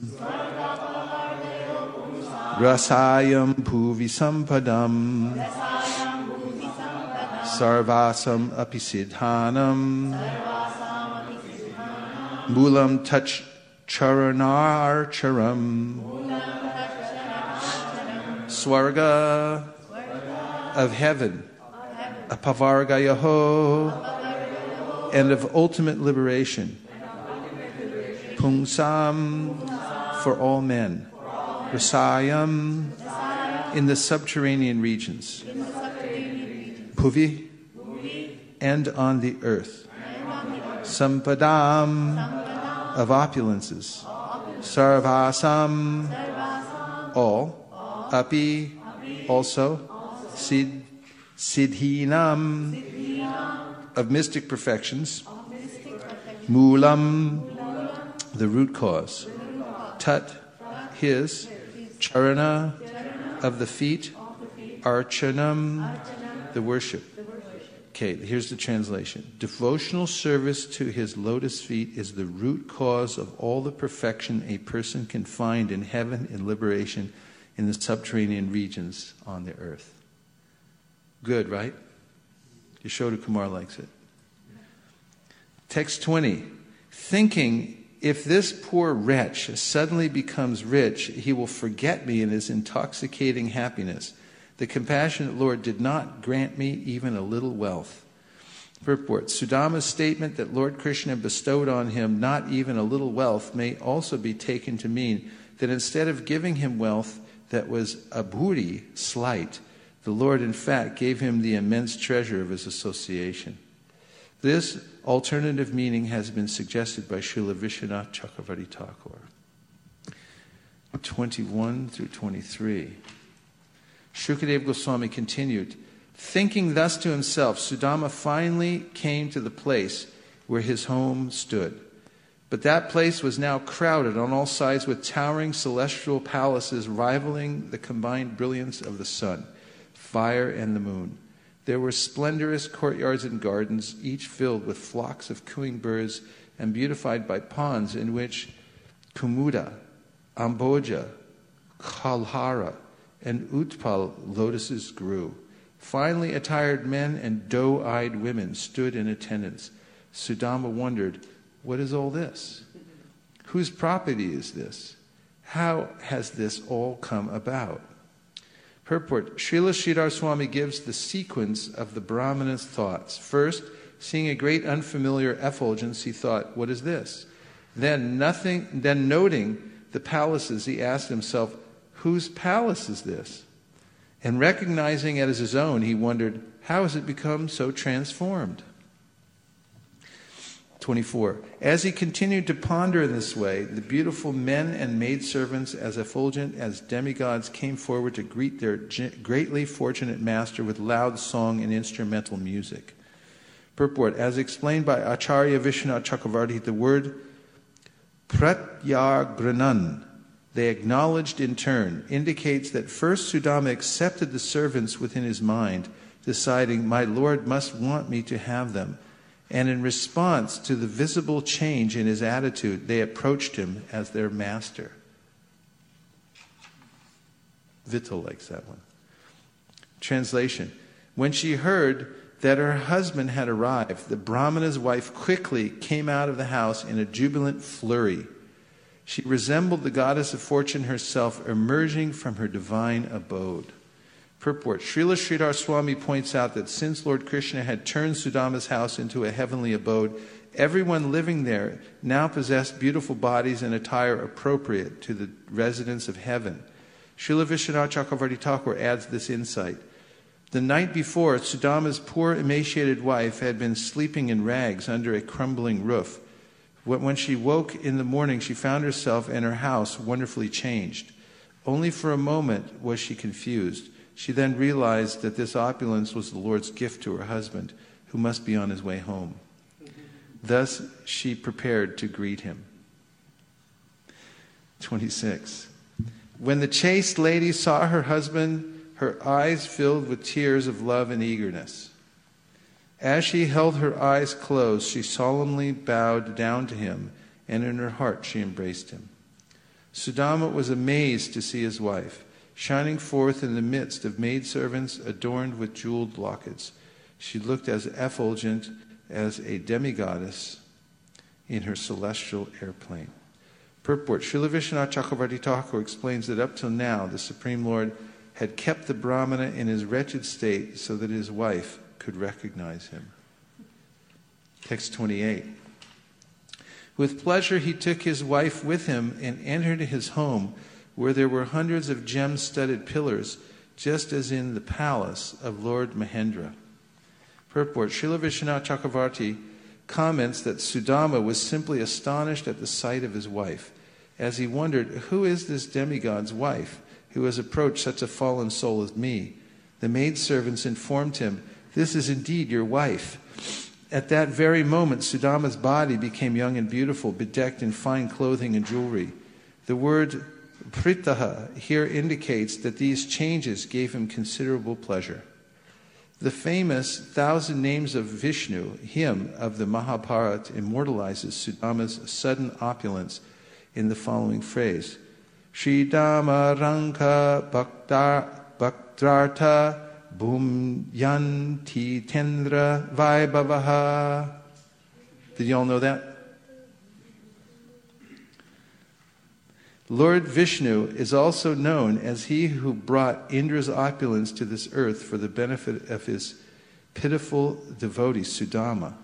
rasayam puvi sampadam sarvasam apisidhanam mulam touch Charanarcharam Swarga of heaven, Apavargayaho, and of ultimate liberation, Pungsam, for all men, Rasayam, in the subterranean regions, Puvi, and on the earth, Sampadam, of opulences, Sarvasam, all, Api, also, Siddhinam, of mystic perfections, Moolam, the root cause, Tat, his, Charana, of the feet, Archanam, the worship. Okay, here's the translation. Devotional service to his lotus feet is the root cause of all the perfection a person can find in heaven and liberation in the subterranean regions on the earth. Good, right? Yashoda Kumar likes it. Text 20. Thinking, if this poor wretch suddenly becomes rich, he will forget me in his intoxicating happiness. The compassionate Lord did not grant me even a little wealth. Purport. Sudama's statement that Lord Krishna bestowed on him not even a little wealth may also be taken to mean that instead of giving him wealth that was abhuri, slight, the Lord in fact gave him the immense treasure of his association. This alternative meaning has been suggested by Srila Vishwanath Chakravarti Thakur. 21 through 23. Shukadeva Goswami continued, thinking thus to himself, Sudama finally came to the place where his home stood. But that place was now crowded on all sides with towering celestial palaces rivaling the combined brilliance of the sun, fire, and the moon. There were splendorous courtyards and gardens, each filled with flocks of cooing birds and beautified by ponds in which Kumuda, Amboja, Kalhara, and Utpal lotuses grew. Finely attired men and doe-eyed women stood in attendance. Sudama wondered, what is all this? Whose property is this? How has this all come about? Purport. Srila Sridhar Swami gives the sequence of the Brahmana's thoughts. First, seeing a great unfamiliar effulgence, he thought, what is this? Then noting the palaces, he asked himself, whose palace is this? And recognizing it as his own, he wondered, how has it become so transformed? 24. As he continued to ponder in this way, the beautiful men and maidservants as effulgent as demigods came forward to greet their greatly fortunate master with loud song and instrumental music. Purport. As explained by Acharya Vishwanath Chakravarti, the word pratyagranan, they acknowledged in turn, indicates that first Sudama accepted the servants within his mind, deciding, my Lord must want me to have them. And in response to the visible change in his attitude, they approached him as their master. Vittal likes that one. Translation. When she heard that her husband had arrived, the Brahmana's wife quickly came out of the house in a jubilant flurry. She resembled the goddess of fortune herself emerging from her divine abode. Purport. Srila Sridhar Swami points out that since Lord Krishna had turned Sudama's house into a heavenly abode, everyone living there now possessed beautiful bodies and attire appropriate to the residents of heaven. Srila Vishwanath Chakravarti Thakur adds this insight. The night before, Sudama's poor emaciated wife had been sleeping in rags under a crumbling roof. When she woke in the morning, she found herself and her house wonderfully changed. Only for a moment was she confused. She then realized that this opulence was the Lord's gift to her husband, who must be on his way home. Thus, she prepared to greet him. 26. When the chaste lady saw her husband, her eyes filled with tears of love and eagerness. As she held her eyes closed, she solemnly bowed down to him, and in her heart she embraced him. Sudama was amazed to see his wife, shining forth in the midst of maidservants adorned with jeweled lockets. She looked as effulgent as a demigoddess in her celestial airplane. Purport. Srila Vishwanath Chakravarti Thakur explains that up till now, the Supreme Lord had kept the Brahmana in his wretched state so that his wife could recognize him. Text 28. With pleasure he took his wife with him and entered his home, where there were hundreds of gem-studded pillars, just as in the palace of Lord Mahendra. Purport. Srila Vishwanath Chakravarti comments that Sudama was simply astonished at the sight of his wife, as he wondered, who is this demigod's wife who has approached such a fallen soul as me? The maidservants informed him, this is indeed your wife. At that very moment, Sudama's body became young and beautiful, bedecked in fine clothing and jewelry. The word pritaha here indicates that these changes gave him considerable pleasure. The famous 1,000 Names of Vishnu hymn of the Mahabharata immortalizes Sudama's sudden opulence in the following phrase: Sridama Ranka Bhaktartha Bhumyanti Tendra Vaibhavaha. Did you all know that? Lord Vishnu is also known as he who brought Indra's opulence to this earth for the benefit of his pitiful devotee Sudama.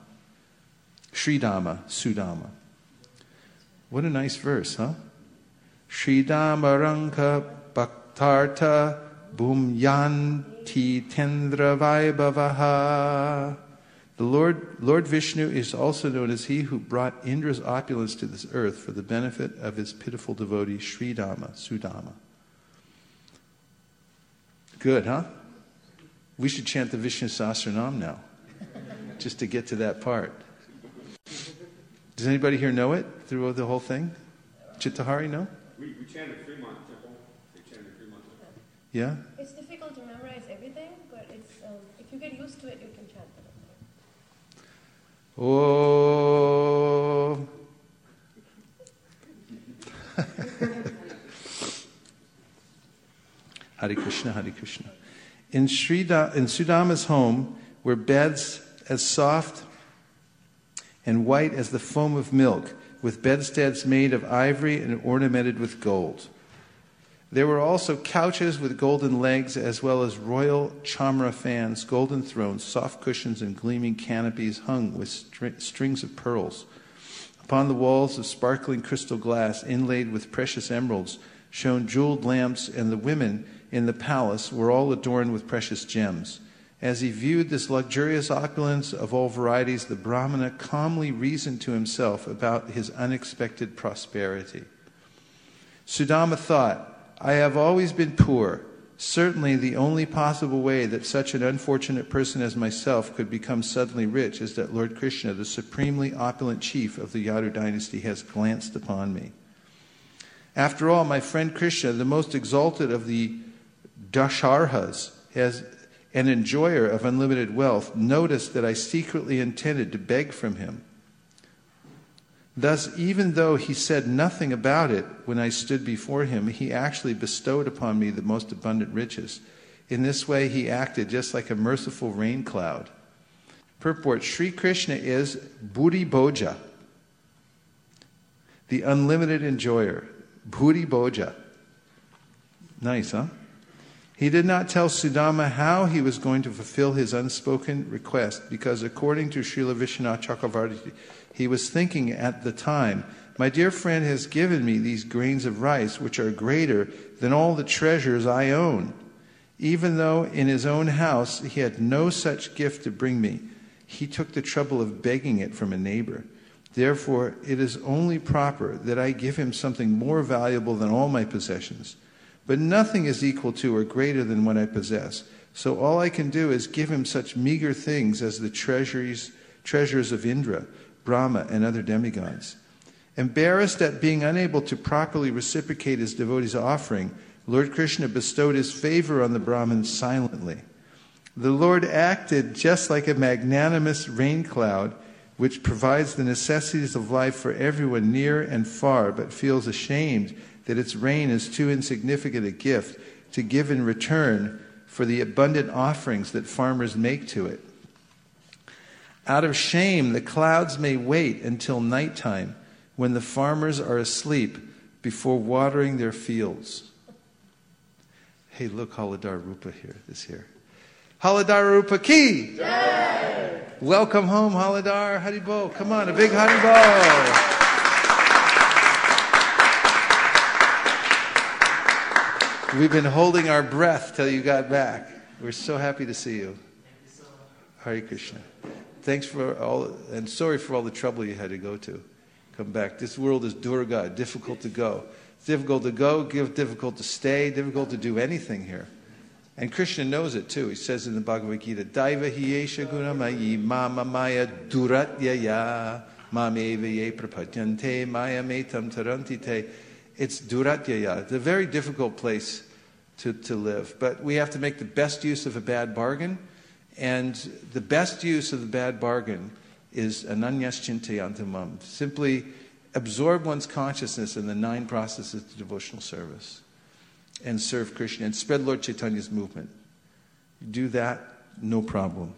Sudama. What a nice verse, huh? Sridama Ranka Bhaktartha Bhumyanti Tendra Vaibhavaha. The Lord Vishnu is also known as he who brought Indra's opulence to this earth for the benefit of his pitiful devotee Sudama. Good, huh? We should chant the Vishnu Sahasranam now, just to get to that part. Does anybody here know it through the whole thing? Chittahari, no? We chanted Fremont Temple. They chanted Fremont Temple. Yeah? It's difficult to memorize everything, but it's if you get used to it, you can chant it. Oh. Hare Krishna, Hare Krishna. In Sudama's home were beds as soft and white as the foam of milk, with bedsteads made of ivory and ornamented with gold. There were also couches with golden legs, as well as royal chamra fans, golden thrones, soft cushions, and gleaming canopies hung with strings of pearls. Upon the walls of sparkling crystal glass, inlaid with precious emeralds, shone jeweled lamps, and the women in the palace were all adorned with precious gems. As he viewed this luxurious opulence of all varieties, the Brahmana calmly reasoned to himself about his unexpected prosperity. Sudama thought, I have always been poor. Certainly the only possible way that such an unfortunate person as myself could become suddenly rich is that Lord Krishna, the supremely opulent chief of the Yadu dynasty, has glanced upon me. After all, my friend Krishna, the most exalted of the Dasharhas, as an enjoyer of unlimited wealth, noticed that I secretly intended to beg from him. Thus, even though he said nothing about it when I stood before him, he actually bestowed upon me the most abundant riches. In this way, he acted just like a merciful rain cloud. Purport, Sri Krishna is Bhuri Bhoja, the unlimited enjoyer. Bhuri Bhoja. Nice, huh? He did not tell Sudama how he was going to fulfill his unspoken request, because according to Srila Vishwanath Chakravarti, he was thinking at the time, my dear friend has given me these grains of rice, which are greater than all the treasures I own. Even though in his own house he had no such gift to bring me, he took the trouble of begging it from a neighbor. Therefore, it is only proper that I give him something more valuable than all my possessions. But nothing is equal to or greater than what I possess. So all I can do is give him such meager things as the treasures of Indra, Brahma, and other demigods. Embarrassed at being unable to properly reciprocate his devotee's offering, Lord Krishna bestowed his favor on the Brahmins silently. The Lord acted just like a magnanimous rain cloud, which provides the necessities of life for everyone near and far, but feels ashamed that its rain is too insignificant a gift to give in return for the abundant offerings that farmers make to it. Out of shame, the clouds may wait until nighttime, when the farmers are asleep, before watering their fields. Hey, look, Haladar Rupa is here. Haladar Rupa ki! Yay! Welcome home, Haladar. Haribo. Come on, a big Haribo. We've been holding our breath till you got back. We're so happy to see you. Hare Krishna. Thanks for all, and sorry for all the trouble you had to go to. Come back. This world is Durga, difficult to go. It's difficult to go, difficult to stay, difficult to do anything here. And Krishna knows it too. He says in the Bhagavad Gita, Daiva hiyesha gunamayi mama maya duratyaya mameva ye prapadyante maya metam tarantite. It's duratyaya. It's a very difficult place to live. But we have to make the best use of a bad bargain. And the best use of the bad bargain is ananyas chintayantamam. Simply absorb one's consciousness in the 9 processes of devotional service. And serve Krishna and spread Lord Chaitanya's movement. You do that, no problem.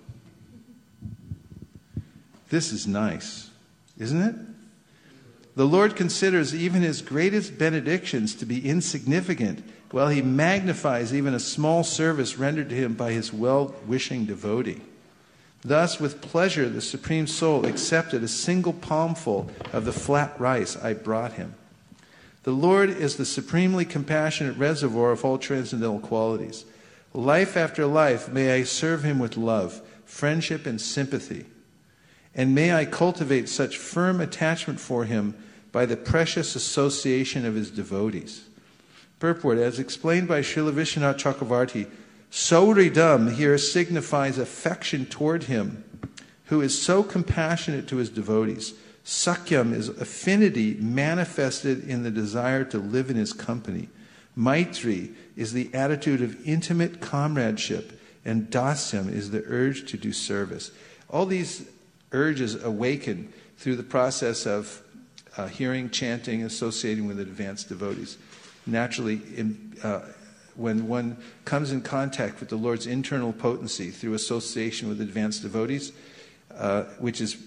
This is nice, isn't it? The Lord considers even his greatest benedictions to be insignificant, while he magnifies even a small service rendered to him by his well-wishing devotee. Thus, with pleasure, the Supreme Soul accepted a single palmful of the flat rice I brought him. The Lord is the supremely compassionate reservoir of all transcendental qualities. Life after life, may I serve him with love, friendship, and sympathy. And may I cultivate such firm attachment for him by the precious association of his devotees. Purport, as explained by Srila Vishwanath Chakravarti, Sauridam here signifies affection toward him, who is so compassionate to his devotees. Sakyam is affinity manifested in the desire to live in his company. Maitri is the attitude of intimate comradeship, and dasyam is the urge to do service. All these urges awaken through the process of hearing, chanting, associating with advanced devotees. Naturally, when one comes in contact with the Lord's internal potency through association with advanced devotees, which is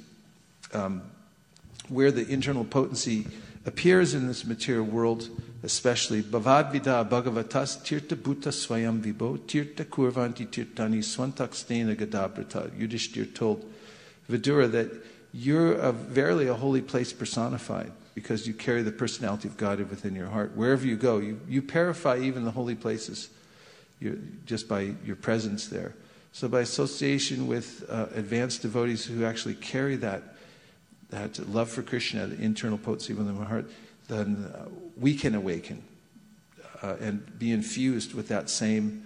where the internal potency appears in this material world, especially Bhavadvida Bhagavatas Tirtha Bhuta Swayam Vibho Tirtha Kurvanti Tirtani Swantakstena Gadabrata. Yudhishthir told Vidura that you're verily a holy place personified, because you carry the personality of God within your heart. Wherever you go, you purify even the holy places just by your presence there. So by association with advanced devotees who actually carry that love for Krishna, the internal potency within my heart, then we can awaken and be infused with that same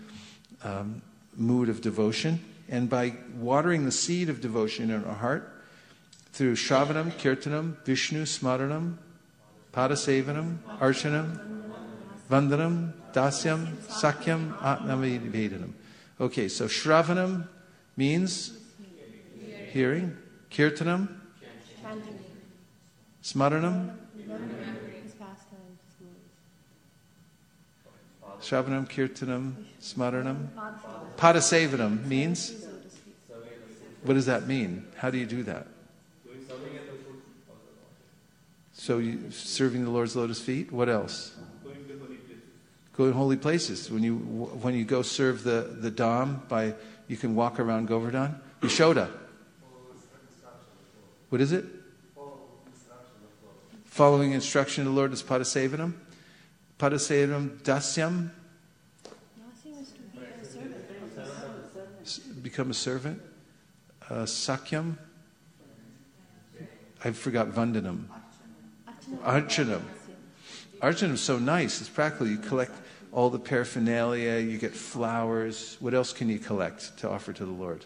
mood of devotion. And by watering the seed of devotion in our heart, through Shravanam, Kirtanam, Vishnu Smaranam, Padasevanam, Archanam, Vandanam, Dasyam, Sakyam, Atmanivedanam. Okay, so Shravanam means hearing. Kirtanam, Smaranam, Shravanam, Kirtanam, Smaranam. Padasevanam means? What does that mean? How do you do that? So you serving the Lord's lotus feet. What else? Go in holy places. When you go serve the Dham, you can walk around Govardhan. Yashoda. What is it? Following instruction of the Lord is Padasevanam. Padasevanam Dasyam. Dasyam is to be a servant. Become a servant. Sakyam. I forgot Vandanam. Archanam. Archanam is so nice. It's practical. You collect all the paraphernalia. You get flowers. What else can you collect to offer to the Lord?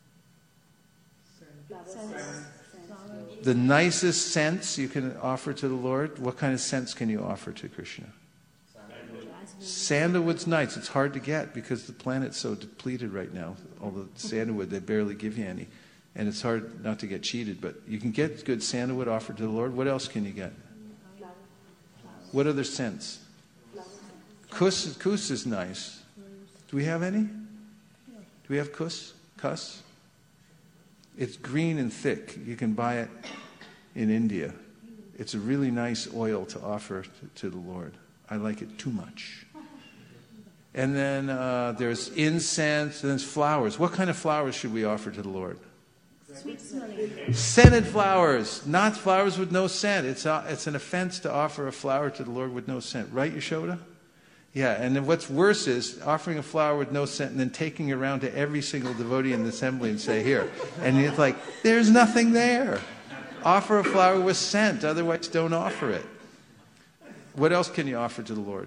The nicest scents you can offer to the Lord. What kind of scents can you offer to Krishna? Sandalwood's nice. It's hard to get because the planet's so depleted right now. All the sandalwood, they barely give you any. And it's hard not to get cheated. But you can get good sandalwood offered to the Lord. What else can you get? What other scents? Kus is nice. Do we have any? Do we have kus? Kus? It's green and thick. You can buy it in India. It's a really nice oil to offer to the Lord. I like it too much. And then there's incense, and there's flowers. What kind of flowers should we offer to the Lord? Sweet smelling. Scented flowers, not flowers with no scent. It's an offense to offer a flower to the Lord with no scent. Right, Yashoda? Yeah, and then what's worse is offering a flower with no scent and then taking it around to every single devotee in the assembly and say, here. And it's like, there's nothing there. Offer a flower with scent, otherwise don't offer it. What else can you offer to the Lord?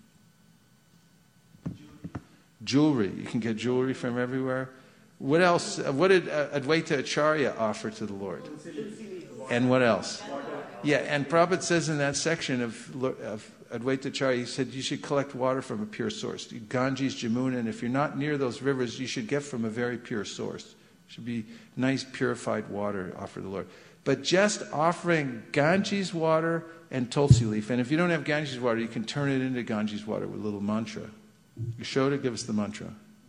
Jewelry. You can get jewelry from everywhere. What else? What did Advaita Acharya offer to the Lord? And what else? Yeah, and Prabhupada says in that section of Advaita Acharya, he said you should collect water from a pure source. Ganges, Jamuna, and if you're not near those rivers, you should get from a very pure source. It should be nice, purified water offered to the Lord. But just offering Ganges water and Tulsi leaf, and if you don't have Ganges water, you can turn it into Ganges water with a little mantra. Yashoda, give us the mantra.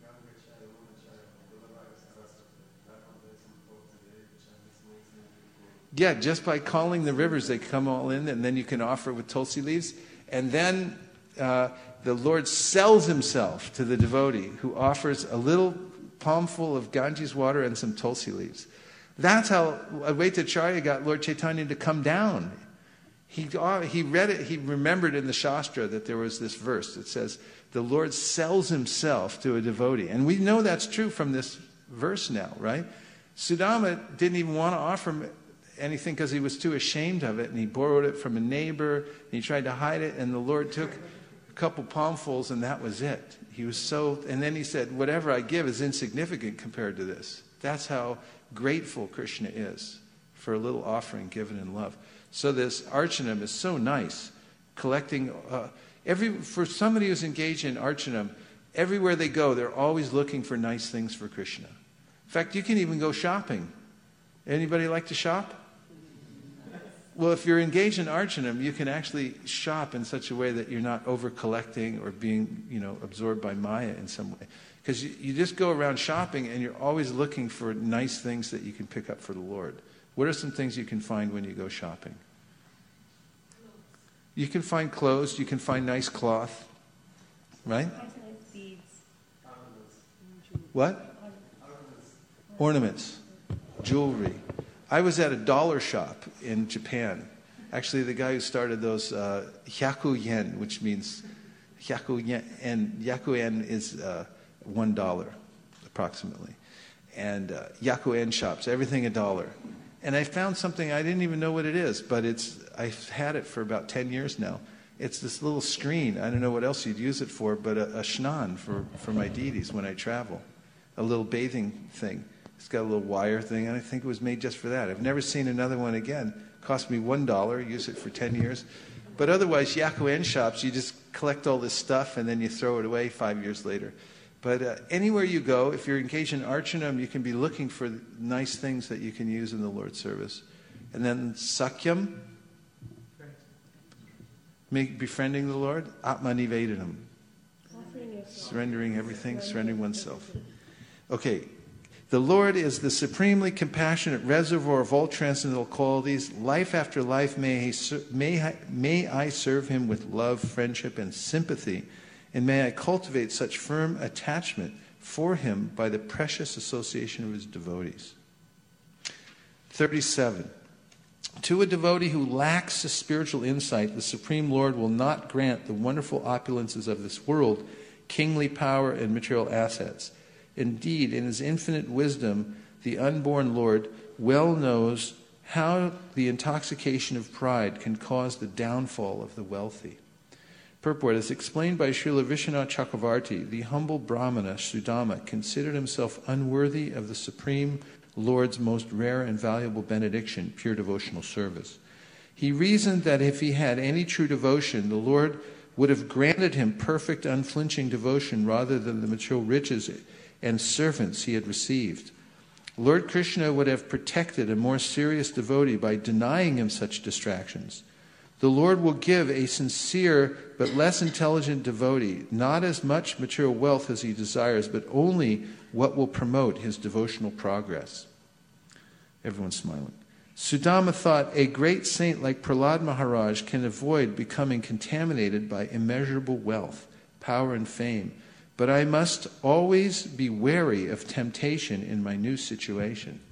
Yeah, just by calling the rivers, they come all in, and then you can offer with Tulsi leaves. And then the Lord sells himself to the devotee who offers a little palmful of Ganges water and some Tulsi leaves. That's how Advaita Acharya got Lord Chaitanya to come down. He read it, he remembered in the Shastra that there was this verse that says, the Lord sells himself to a devotee. And we know that's true from this verse now, right? Sudama didn't even want to offer him anything because he was too ashamed of it, and he borrowed it from a neighbor, and he tried to hide it, and the Lord took a couple palmfuls, and that was it. He was and then he said, whatever I give is insignificant compared to this. That's how grateful Krishna is for a little offering given in love. So this Archanam is so nice, collecting, for somebody who's engaged in Archanam, everywhere they go, they're always looking for nice things for Krishna. In fact, you can even go shopping. Anybody like to shop? Well, if you're engaged in Archanam, you can actually shop in such a way that you're not over-collecting or being, absorbed by Maya in some way. Because you just go around shopping and you're always looking for nice things that you can pick up for the Lord. What are some things you can find when you go shopping? You can find clothes, you can find nice cloth, right? What? Ornaments. Jewelry. I was at a dollar shop in Japan. Actually, the guy who started those hyaku yen, which means hyaku yen, and hyaku yen is $1 approximately. And hyaku yen shops, everything $1. And I found something, I didn't even know what it is, but I've had it for about 10 years now. It's this little screen. I don't know what else you'd use it for, but a shnan for my deities when I travel. A little bathing thing. It's got a little wire thing, and I think it was made just for that. I've never seen another one again. It cost me $1, use it for 10 years. But otherwise, hyaku yen shops, you just collect all this stuff, and then you throw it away 5 years later. But anywhere you go, if you're engaged in Archanam, you can be looking for nice things that you can use in the Lord's service. And then Sakyam, befriending the Lord, Atmanivedanam, surrendering everything, surrendering oneself. Okay, the Lord is the supremely compassionate reservoir of all transcendental qualities. Life after life, may I serve him with love, friendship, and sympathy. And may I cultivate such firm attachment for him by the precious association of his devotees. 37. To a devotee who lacks a spiritual insight, the Supreme Lord will not grant the wonderful opulences of this world, kingly power, and material assets. Indeed, in his infinite wisdom, the unborn Lord well knows how the intoxication of pride can cause the downfall of the wealthy. Purport, as explained by Srila Vishwanath Chakravarti, the humble Brahmana Sudama considered himself unworthy of the Supreme Lord's most rare and valuable benediction, pure devotional service. He reasoned that if he had any true devotion, the Lord would have granted him perfect, unflinching devotion rather than the material riches and servants he had received. Lord Krishna would have protected a more serious devotee by denying him such distractions. The Lord will give a sincere but less intelligent devotee not as much material wealth as he desires, but only what will promote his devotional progress. Everyone's smiling. Sudama thought a great saint like Prahlad Maharaj can avoid becoming contaminated by immeasurable wealth, power, and fame but I must always be wary of temptation in my new situation.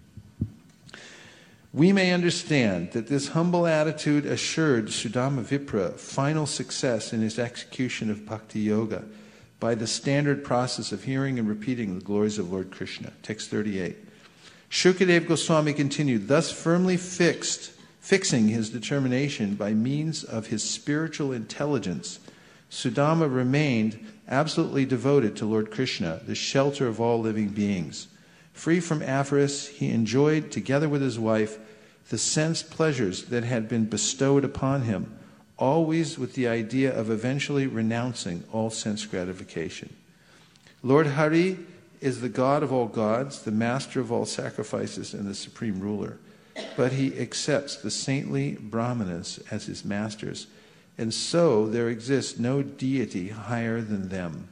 We may understand that this humble attitude assured Sudama Vipra final success in his execution of Bhakti Yoga by the standard process of hearing and repeating the glories of Lord Krishna. Text 38. Shukadeva Goswami continued, thus firmly fixing his determination by means of his spiritual intelligence, Sudama remained absolutely devoted to Lord Krishna, the shelter of all living beings. Free from avarice, he enjoyed, together with his wife, the sense pleasures that had been bestowed upon him, always with the idea of eventually renouncing all sense gratification. Lord Hari is the God of all gods, the master of all sacrifices, and the supreme ruler. But he accepts the saintly brahmanas as his masters, and so there exists no deity higher than them.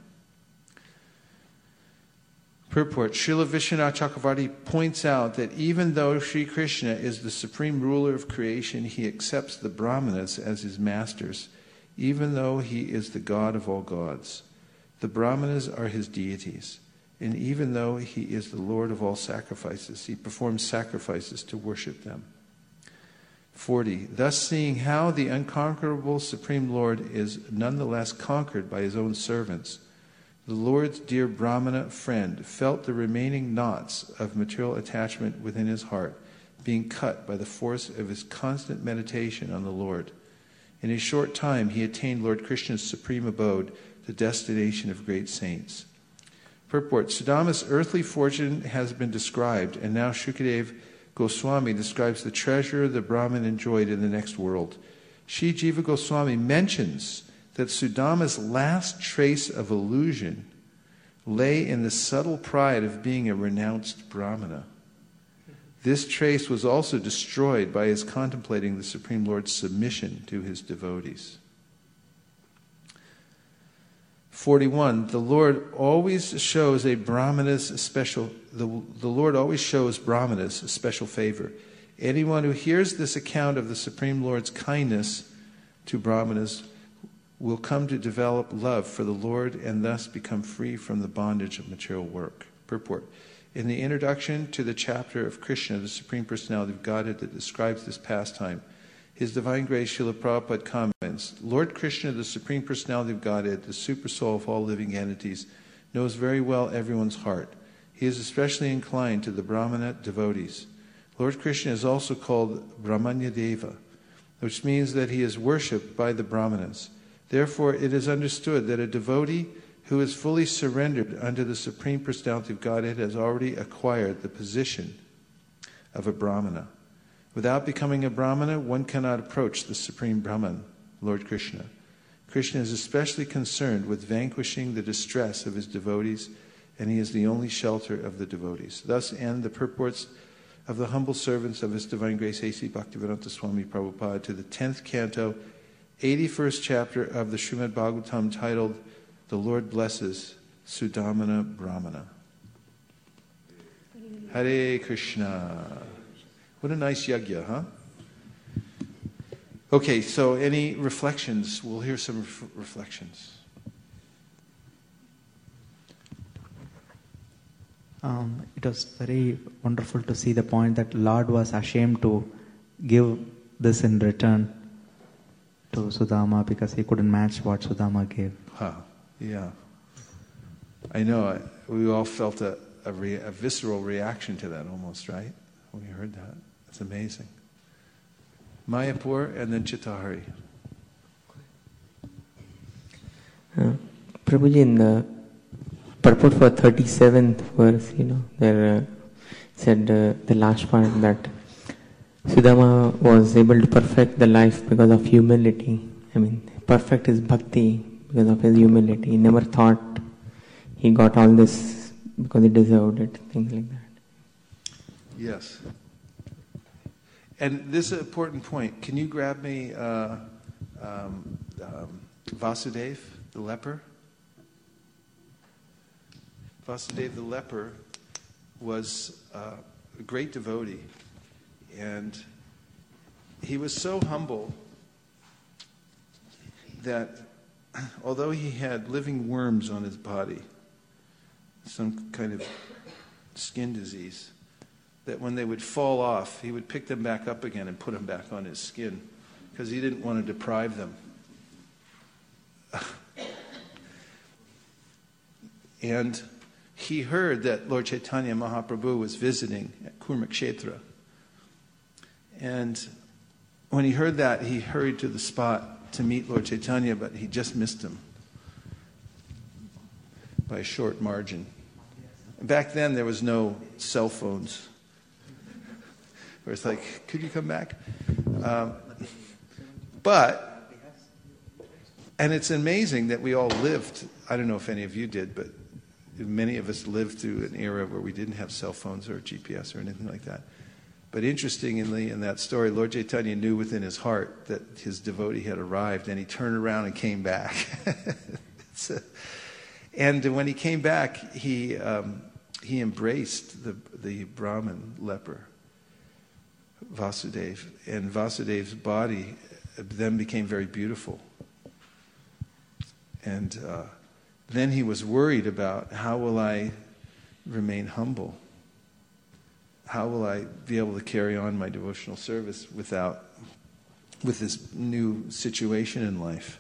Purport, Srila Vishwanath Chakravarti points out that even though Sri Krishna is the supreme ruler of creation, he accepts the brahmanas as his masters, even though he is the God of all gods. The brahmanas are his deities, and even though he is the Lord of all sacrifices, he performs sacrifices to worship them. 40. Thus seeing how the unconquerable Supreme Lord is nonetheless conquered by his own servants, the Lord's dear Brahmana friend felt the remaining knots of material attachment within his heart being cut by the force of his constant meditation on the Lord. In a short time, he attained Lord Krishna's supreme abode, the destination of great saints. Purport, Sudama's earthly fortune has been described, and now Shukadeva Goswami describes the treasure the Brahman enjoyed in the next world. Shri Jiva Goswami mentions that Sudama's last trace of illusion lay in the subtle pride of being a renounced Brahmana. This trace was also destroyed by his contemplating the Supreme Lord's submission to his devotees. 41. The Lord always shows Brahmanas a special favor. Anyone who hears this account of the Supreme Lord's kindness to Brahmanas will come to develop love for the Lord and thus become free from the bondage of material work. Purport. In the introduction to the chapter of Krishna, the Supreme Personality of Godhead, that describes this pastime, His Divine Grace Srila Prabhupada comments, Lord Krishna, the Supreme Personality of Godhead, the super soul of all living entities, knows very well everyone's heart. He is especially inclined to the Brahmana devotees. Lord Krishna is also called Brahmanya Deva, which means that he is worshipped by the Brahmanas. Therefore, it is understood that a devotee who is fully surrendered unto the Supreme Personality of Godhead has already acquired the position of a Brahmana. Without becoming a Brahmana, one cannot approach the Supreme Brahman, Lord Krishna. Krishna is especially concerned with vanquishing the distress of his devotees, and he is the only shelter of the devotees. Thus end the purports of the humble servants of His Divine Grace A.C. Bhaktivedanta Swami Prabhupada to the 10th canto, 81st chapter of the Srimad Bhagavatam, titled, The Lord Blesses Sudamana Brahmana. Hare Krishna. What a nice yagya, huh? Okay, so any reflections? We'll hear some reflections. It was very wonderful to see the point that Lord was ashamed to give this in return to Sudama because he couldn't match what Sudama gave. Yeah. I know. We all felt a visceral reaction to that almost, right? When we heard that. It's amazing. Mayapur and then Chittahari. Prabhuji, in the purport for 37th verse, there said the last part that Sudama was able to perfect the life because of humility. Perfect his bhakti because of his humility. He never thought he got all this because he deserved it, things like that. Yes. And this is an important point. Can you grab me Vasudeva, the leper? Vasudeva the leper was a great devotee, and he was so humble that although he had living worms on his body, some kind of skin disease, that when they would fall off, he would pick them back up again and put them back on his skin because he didn't want to deprive them. And he heard that Lord Chaitanya Mahaprabhu was visiting at Kurmakshetra. And when he heard that, he hurried to the spot to meet Lord Chaitanya, but he just missed him by a short margin. Back then, there was no cell phones, where it's like, could you come back? And it's amazing that we all lived, I don't know if any of you did, but many of us lived through an era where we didn't have cell phones or GPS or anything like that. But interestingly, in that story, Lord Chaitanya knew within his heart that his devotee had arrived, and he turned around and came back. And when he came back, he embraced the Brahmin leper, Vasudeva, and Vasudev's body then became very beautiful. And then he was worried about, how will I remain humble? How will I be able to carry on my devotional service with this new situation in life?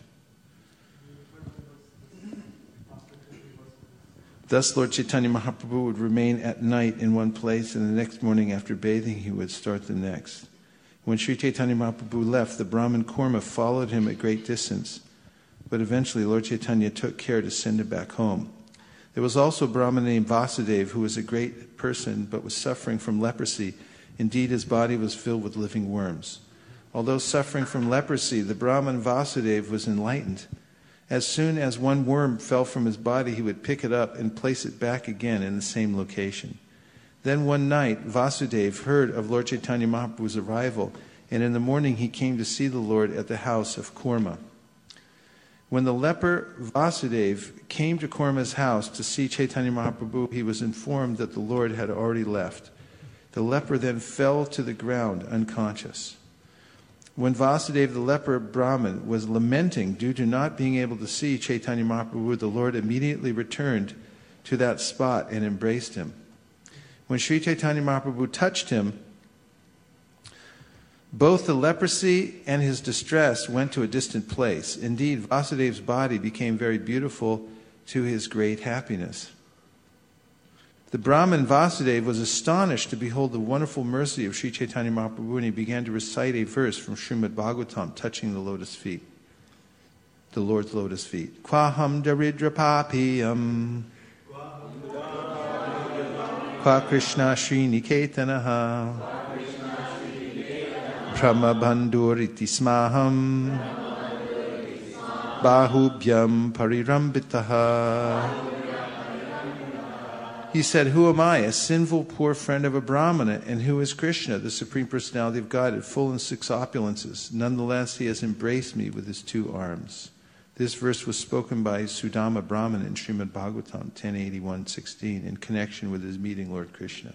Thus, Lord Chaitanya Mahaprabhu would remain at night in one place, and the next morning after bathing, he would start the next. When Sri Chaitanya Mahaprabhu left, the Brahmin Kurma followed him at great distance, but eventually Lord Chaitanya took care to send him back home. There was also a Brahmin named Vasudeva, who was a great person, but was suffering from leprosy. Indeed, his body was filled with living worms. Although suffering from leprosy, the Brahmin Vasudeva was enlightened. As soon as one worm fell from his body, he would pick it up and place it back again in the same location. Then one night, Vasudeva heard of Lord Chaitanya Mahaprabhu's arrival, and in the morning he came to see the Lord at the house of Kurma. When the leper Vasudeva came to Kurma's house to see Chaitanya Mahaprabhu, he was informed that the Lord had already left. The leper then fell to the ground unconscious. When Vasudeva the leper Brahmin was lamenting due to not being able to see Chaitanya Mahaprabhu, the Lord immediately returned to that spot and embraced him. When Sri Chaitanya Mahaprabhu touched him, both the leprosy and his distress went to a distant place. Indeed, Vasudeva's body became very beautiful to his great happiness. The Brahmin Vasudeva was astonished to behold the wonderful mercy of Sri Chaitanya Mahaprabhu, and he began to recite a verse from Srimad Bhagavatam touching the lotus feet, the Lord's lotus feet. Kwaham daridra papiyam, kwa Krishna Shri Niketanaha, Pramabandhuriti smaham, bahubhyam parirambitaha. He said, who am I, a sinful poor friend of a Brahmana, and who is Krishna, the Supreme Personality of Godhead, full in 6 opulences? Nonetheless, he has embraced me with his 2 arms. This verse was spoken by Sudama Brahman in Srimad Bhagavatam 1081:16 in connection with his meeting Lord Krishna.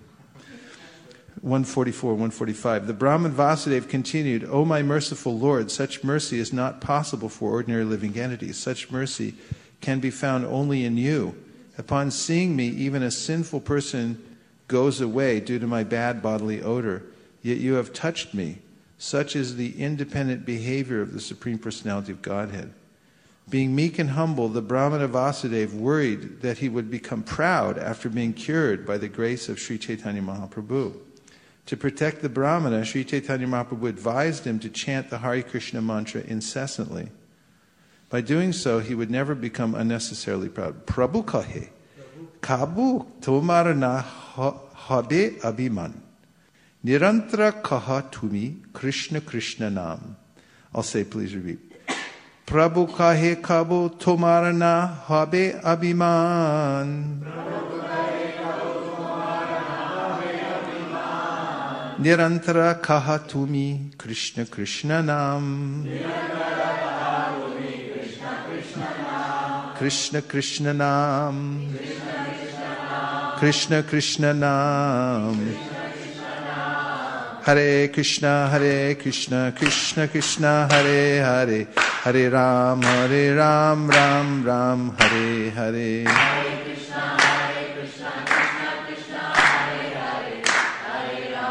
144, 145. The Brahmin Vasudeva continued, O my merciful Lord, such mercy is not possible for ordinary living entities. Such mercy can be found only in you. Upon seeing me, even a sinful person goes away due to my bad bodily odor. Yet you have touched me. Such is the independent behavior of the Supreme Personality of Godhead. Being meek and humble, the Brahmana Vasudeva worried that he would become proud after being cured by the grace of Sri Chaitanya Mahaprabhu. To protect the Brahmana, Sri Chaitanya Mahaprabhu advised him to chant the Hare Krishna mantra incessantly. By doing so, he would never become unnecessarily proud. Prabhu kahe, kabu tomar na habe abhiman. Nirantara kaha tumi Krishna Krishna nam. I'll say, please repeat. Prabhu kahe kabu tomar na habe abhiman. Nirantara kaha tumi Krishna Krishna nam. Krishna Krishna Nam, Krishna Krishna Nam, Hare Krishna, Krishna Krishna, Hare Hare, Hare Ram, Ram Ram, Hare Hare. Hare Krishna, Krishna Krishna, Hare Hare, Hare Ram,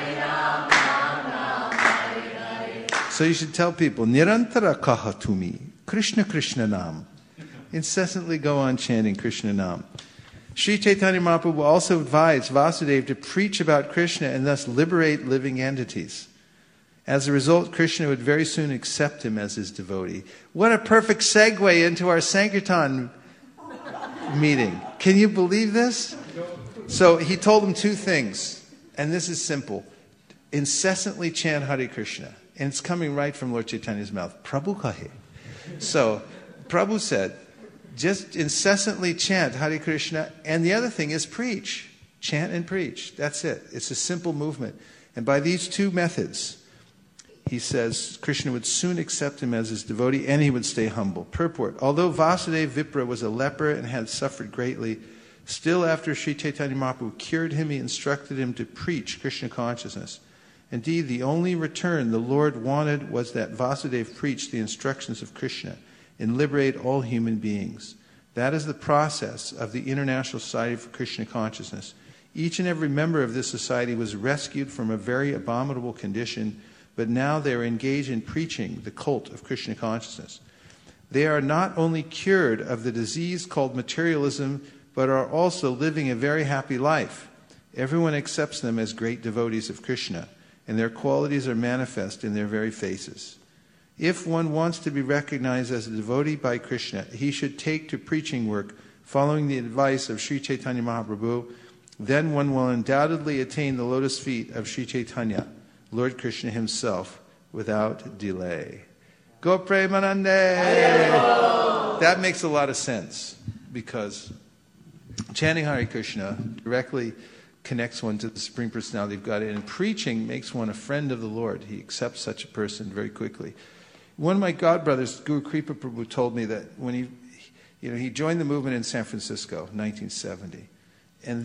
Ram Hare Hare. So you should tell people, Nirantara kaha tumi, Krishna Krishna Nam. Incessantly go on chanting Krishna Nam. Sri Chaitanya Mahaprabhu also advised Vasudeva to preach about Krishna and thus liberate living entities. As a result, Krishna would very soon accept him as his devotee. What a perfect segue into our Sankirtan meeting. Can you believe this? So he told them two things, and this is simple. Incessantly chant Hare Krishna. And it's coming right from Lord Chaitanya's mouth. Prabhu kahe. So Prabhu said, just incessantly chant Hare Krishna, and the other thing is preach. Chant and preach. That's it. It's a simple movement. And by these two methods, he says Krishna would soon accept him as his devotee and he would stay humble. Purport. Although Vasudeva Vipra was a leper and had suffered greatly, still after Sri Chaitanya Mahaprabhu cured him, he instructed him to preach Krishna consciousness. Indeed, the only return the Lord wanted was that Vasudeva preach the instructions of Krishna and liberate all human beings. That is the process of the International Society for Krishna Consciousness. Each and every member of this society was rescued from a very abominable condition, but now they are engaged in preaching the cult of Krishna consciousness. They are not only cured of the disease called materialism, but are also living a very happy life. Everyone accepts them as great devotees of Krishna, and their qualities are manifest in their very faces. If one wants to be recognized as a devotee by Krishna, he should take to preaching work, following the advice of Sri Chaitanya Mahaprabhu. Then one will undoubtedly attain the lotus feet of Sri Chaitanya, Lord Krishna himself, without delay. Go Premanande! That makes a lot of sense, because chanting Hare Krishna directly connects one to the Supreme Personality of God, and preaching makes one a friend of the Lord. He accepts such a person very quickly. One of my godbrothers, Guru Kripa Prabhu, told me that when he joined the movement in San Francisco, 1970, and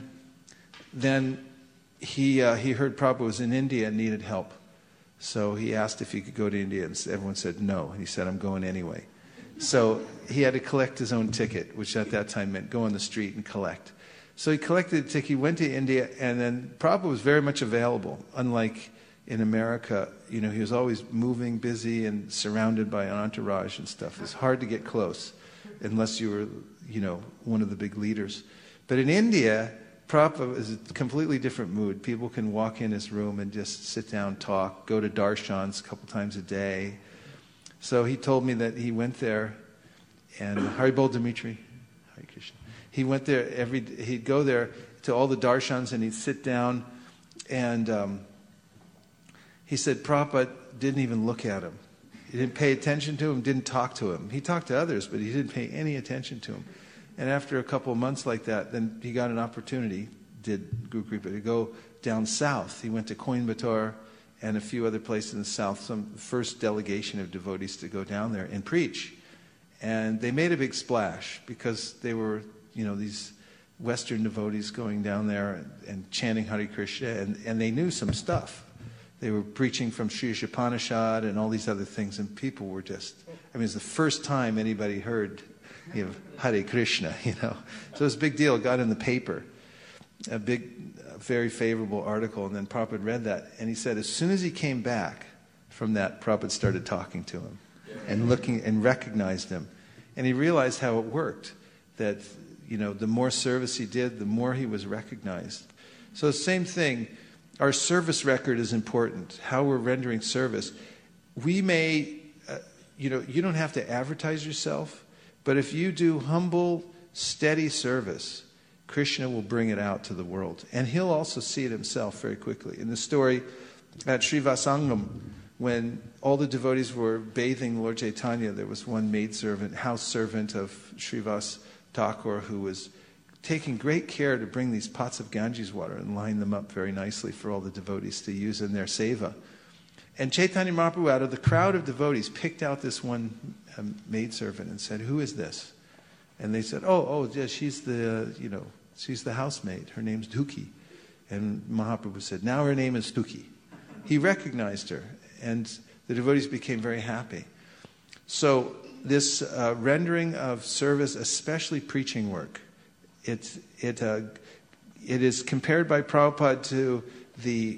then he heard Prabhupada was in India and needed help, so he asked if he could go to India, and everyone said no, and he said, "I'm going anyway." So he had to collect his own ticket, which at that time meant go on the street and collect. So he collected the ticket, he went to India, and then Prabhupada was very much available, unlike in America. He was always moving, busy, and surrounded by an entourage and stuff. It's hard to get close unless you were, one of the big leaders. But in India, Prabhupada is a completely different mood. People can walk in his room and just sit down, talk, go to darshans a couple times a day. So he told me that he went there, and Haribol Dimitri, Hare Krishna. He went there he'd go there to all the darshans and he'd sit down, and he said Prabhupada didn't even look at him. He didn't pay attention to him, didn't talk to him. He talked to others, but he didn't pay any attention to him. And after a couple of months like that, then he got an opportunity, did Guru Kripa, to go down south. He went to Coimbatore and a few other places in the south, some first delegation of devotees to go down there and preach. And they made a big splash because they were, these Western devotees going down there and chanting Hare Krishna, and they knew some stuff. They were preaching from Sri Upanishad and all these other things, and people were just, it was the first time anybody heard Hare Krishna, So it was a big deal. It got in the paper, a very favorable article, and then Prabhupada read that, and he said as soon as he came back from that, Prabhupada started talking to him and looking and recognized him. And he realized how it worked, that, the more service he did, the more he was recognized. So the same thing, our service record is important, how we're rendering service. We may, you don't have to advertise yourself, but if you do humble, steady service, Krishna will bring it out to the world. And he'll also see it himself very quickly. In the story at Srivasangam, when all the devotees were bathing Lord Chaitanya, there was one maidservant, house servant of Srivas Thakur, who was taking great care to bring these pots of Ganges water and line them up very nicely for all the devotees to use in their seva. And Chaitanya Mahaprabhu, out of the crowd of devotees, picked out this one maidservant and said, "Who is this?" And they said, yeah, she's the housemaid. Her name's Duki. And Mahaprabhu said, "Now her name is Duki." He recognized her, and the devotees became very happy. So this rendering of service, especially preaching work, it is compared by Prabhupada to the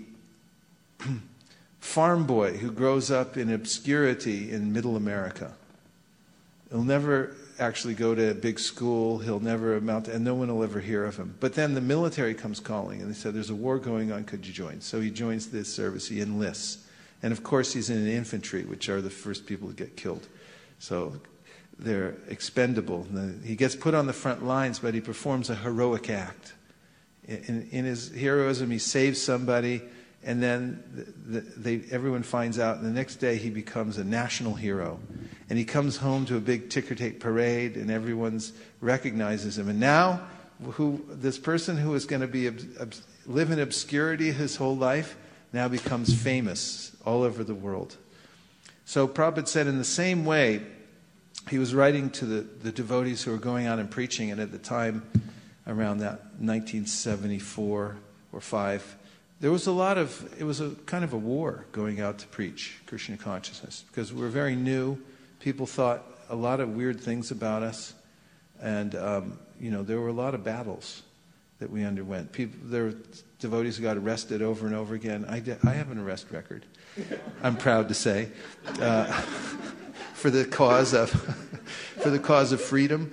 farm boy who grows up in obscurity in middle America. He'll never actually go to a big school, he'll never amount to, and no one will ever hear of him. But then the military comes calling, and they said, there's a war going on, could you join? So he joins this service, he enlists. And of course he's in infantry, which are the first people to get killed. So they're expendable. He gets put on the front lines, but he performs a heroic act. In his heroism, he saves somebody, and then everyone finds out, and the next day he becomes a national hero. And he comes home to a big ticker-tape parade, and everyone recognizes him. And now, this person who is going to live in obscurity his whole life now becomes famous all over the world. So Prabhupada said in the same way, he was writing to the devotees who were going out and preaching, and at the time, around that 1974 or 5, there was it was a kind of a war going out to preach Krishna consciousness, because we were very new. People thought a lot of weird things about us, and there were a lot of battles that we underwent. There were devotees who got arrested over and over again. I have an arrest record, I'm proud to say, for the cause of freedom,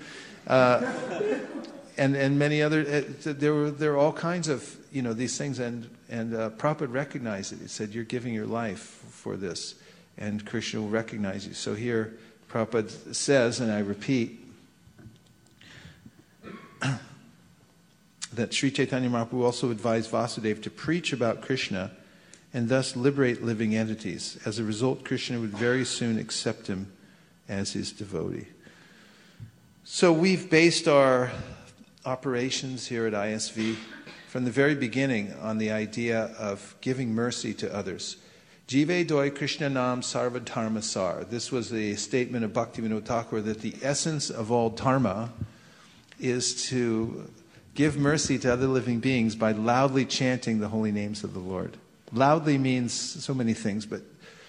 and many other. There were all kinds of these things, and Prabhupada recognized it. He said, "You're giving your life for this, and Krishna will recognize you." So here, Prabhupada says, and I repeat, that Sri Chaitanya Mahaprabhu also advised Vasudeva to preach about Krishna and thus liberate living entities. As a result, Krishna would very soon accept him as his devotee. So we've based our operations here at ISV from the very beginning on the idea of giving mercy to others. Jive doi Krishna nam sarva dharma sar. This was the statement of Bhaktivinoda Thakur, that the essence of all dharma is to give mercy to other living beings by loudly chanting the holy names of the Lord. Loudly means so many things, but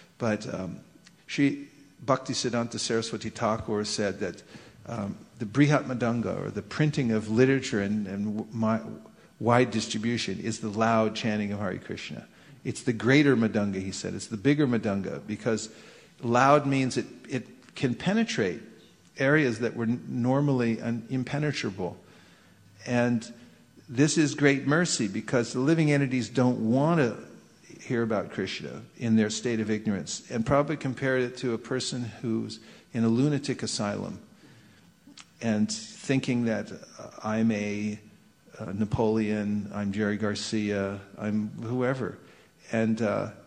Sri Bhaktisiddhanta Saraswati Thakur said that the Brihat Madanga, or the printing of literature and wide distribution, is the loud chanting of Hare Krishna. It's the greater Madanga, he said. It's the bigger Madanga, because loud means it can penetrate areas that were normally impenetrable. And this is great mercy, because the living entities don't want to hear about Krishna in their state of ignorance. And Prabhupada compared it to a person who's in a lunatic asylum and thinking that I'm a Napoleon, I'm Jerry Garcia, I'm whoever. And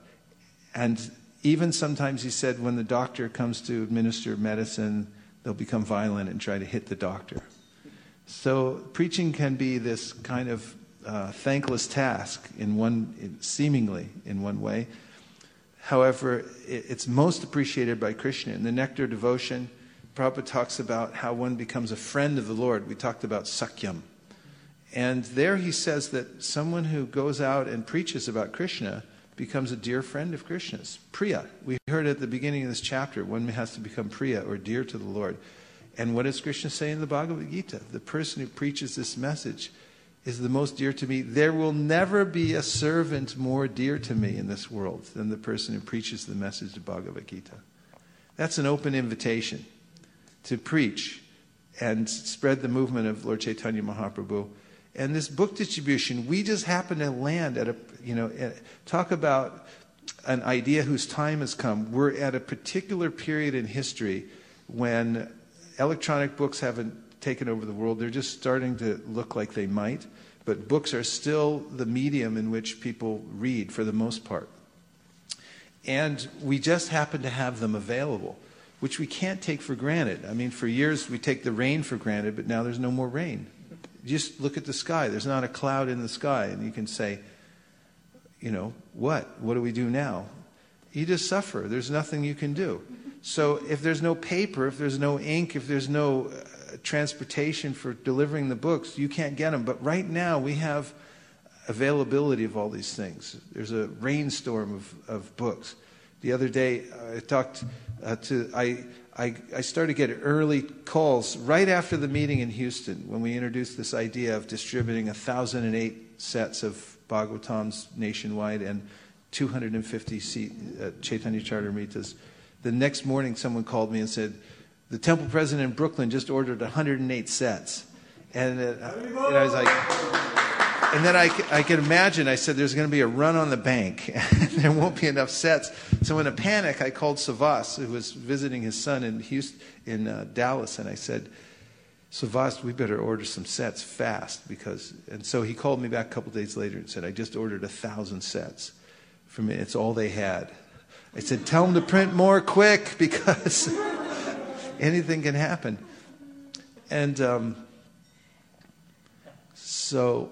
even sometimes, he said, when the doctor comes to administer medicine, they'll become violent and try to hit the doctor. So preaching can be this kind of thankless task seemingly in one way. However, it's most appreciated by Krishna. In the Nectar Devotion, Prabhupada talks about how one becomes a friend of the Lord. We talked about Sakyam. And there he says that someone who goes out and preaches about Krishna becomes a dear friend of Krishna's. Priya. We heard at the beginning of this chapter, one has to become Priya, or dear to the Lord. And what does Krishna say in the Bhagavad Gita? The person who preaches this message is the most dear to me. There will never be a servant more dear to me in this world than the person who preaches the message of Bhagavad Gita. That's an open invitation to preach and spread the movement of Lord Chaitanya Mahaprabhu. And this book distribution, we just happen to land at talk about an idea whose time has come. We're at a particular period in history when electronic books haven't taken over the world. They're just starting to look like they might. But books are still the medium in which people read for the most part. And we just happen to have them available, which we can't take for granted. I mean, for years we take the rain for granted, but now there's no more rain. Just look at the sky. There's not a cloud in the sky. And you can say, what? What do we do now? You just suffer. There's nothing you can do. So if there's no paper, if there's no ink, if there's no transportation for delivering the books, you can't get them. But right now we have availability of all these things. There's a rainstorm of books. The other day, I talked I started to get early calls right after the meeting in Houston when we introduced this idea of distributing 1,008 sets of Bhagavatams nationwide and 250 Chaitanya Charitamritas. The next morning, someone called me and said, the temple president in Brooklyn just ordered 108 sets. And I was like, and then I could imagine, I said, there's going to be a run on the bank. And there won't be enough sets. So in a panic, I called Savas, who was visiting his son in Houston, in Dallas, and I said, Savas, we better order some sets fast. And so he called me back a couple days later and said, I just ordered 1,000 sets. For me, it's all they had. I said, tell them to print more quick because anything can happen. And so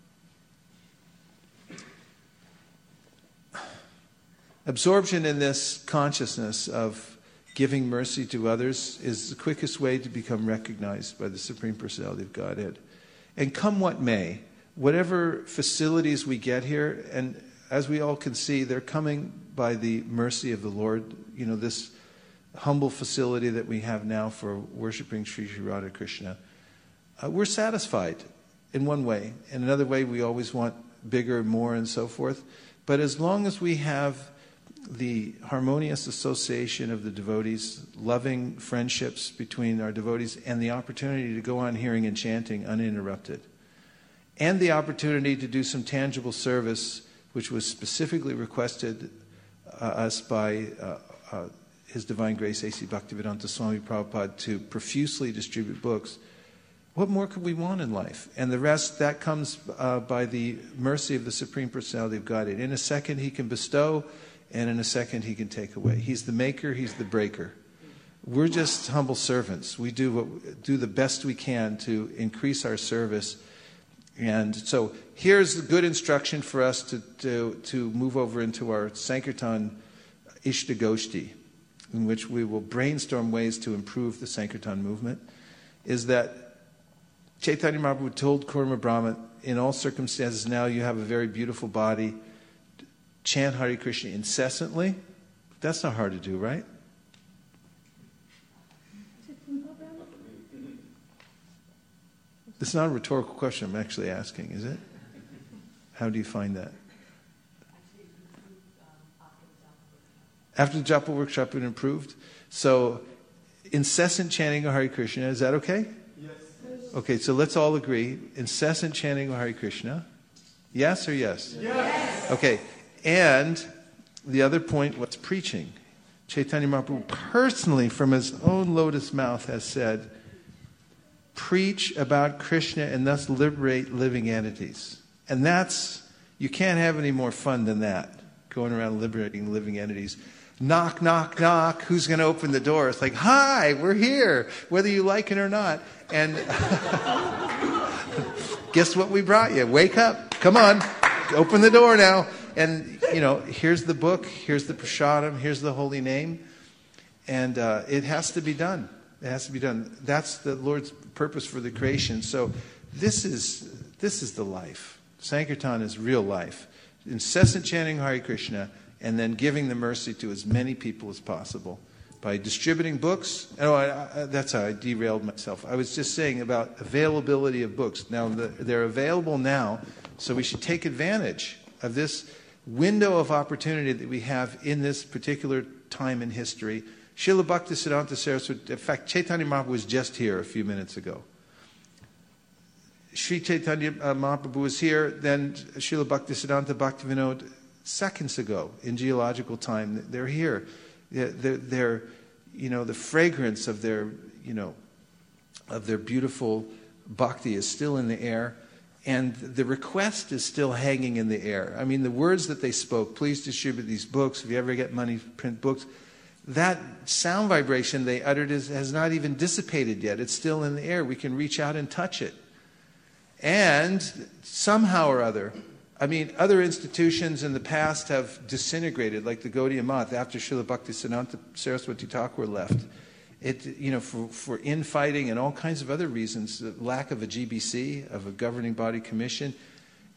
absorption in this consciousness of giving mercy to others is the quickest way to become recognized by the Supreme Personality of Godhead. And come what may, whatever facilities we get here, and as we all can see, they're coming by the mercy of the Lord. You know, this humble facility that we have now for worshiping Sri Sri Radha Krishna. We're satisfied in one way. In another way, we always want bigger and more and so forth. But as long as we have the harmonious association of the devotees, loving friendships between our devotees, and the opportunity to go on hearing and chanting uninterrupted, and the opportunity to do some tangible service, which was specifically requested us by His Divine Grace A.C. Bhaktivedanta Swami Prabhupada to profusely distribute books, what more could we want in life? And the rest, that comes by the mercy of the Supreme Personality of Godhead. In a second, He can bestow, and in a second, He can take away. He's the maker, He's the breaker. We're just humble servants. We do the best we can to increase our service. And so here's good instruction for us to move over into our Sankirtan Ishtagoshti, in which we will brainstorm ways to improve the Sankirtan movement, is that Chaitanya Mahaprabhu told Kurma Brahma, in all circumstances now you have a very beautiful body, chant Hare Krishna incessantly. That's not hard to do, right? It's not a rhetorical question I'm actually asking, is it? How do you find that? After the Japa workshop, it improved. So, incessant chanting of Hare Krishna, is that okay? Yes. Okay, so let's all agree. Incessant chanting of Hare Krishna. Yes or yes? Yes. Okay, and the other point, what's preaching? Chaitanya Mahaprabhu personally, from his own lotus mouth, has said, preach about Krishna and thus liberate living entities. And you can't have any more fun than that, going around liberating living entities. Knock, knock, knock. Who's going to open the door? It's like, hi, we're here, whether you like it or not. And guess what we brought you? Wake up. Come on. Open the door now. And, here's the book. Here's the prasadam. Here's the holy name. And it has to be done. It has to be done. That's the Lord's purpose for the creation. So this is the life. Sankirtan is real life. Incessant chanting Hare Krishna, and then giving the mercy to as many people as possible by distributing books. That's how I derailed myself. I was just saying about availability of books. Now, they're available now, so we should take advantage of this window of opportunity that we have in this particular time in history. Srila Bhaktisiddhanta Saraswati, in fact, Chaitanya Mahaprabhu was just here a few minutes ago. Sri Chaitanya Mahaprabhu was here, then Srila Bhaktisiddhanta Bhaktivinoda seconds ago in geological time. They're here. They're the fragrance of their beautiful bhakti is still in the air, and the request is still hanging in the air. I mean, the words that they spoke, please distribute these books. If you ever get money, print books. That sound vibration they uttered has not even dissipated yet. It's still in the air. We can reach out and touch it. And somehow or other, other institutions in the past have disintegrated, like the Gaudiya Math after Srila Bhaktisiddhanta Saraswati Thakur left. For infighting and all kinds of other reasons, the lack of a GBC, of a governing body commission,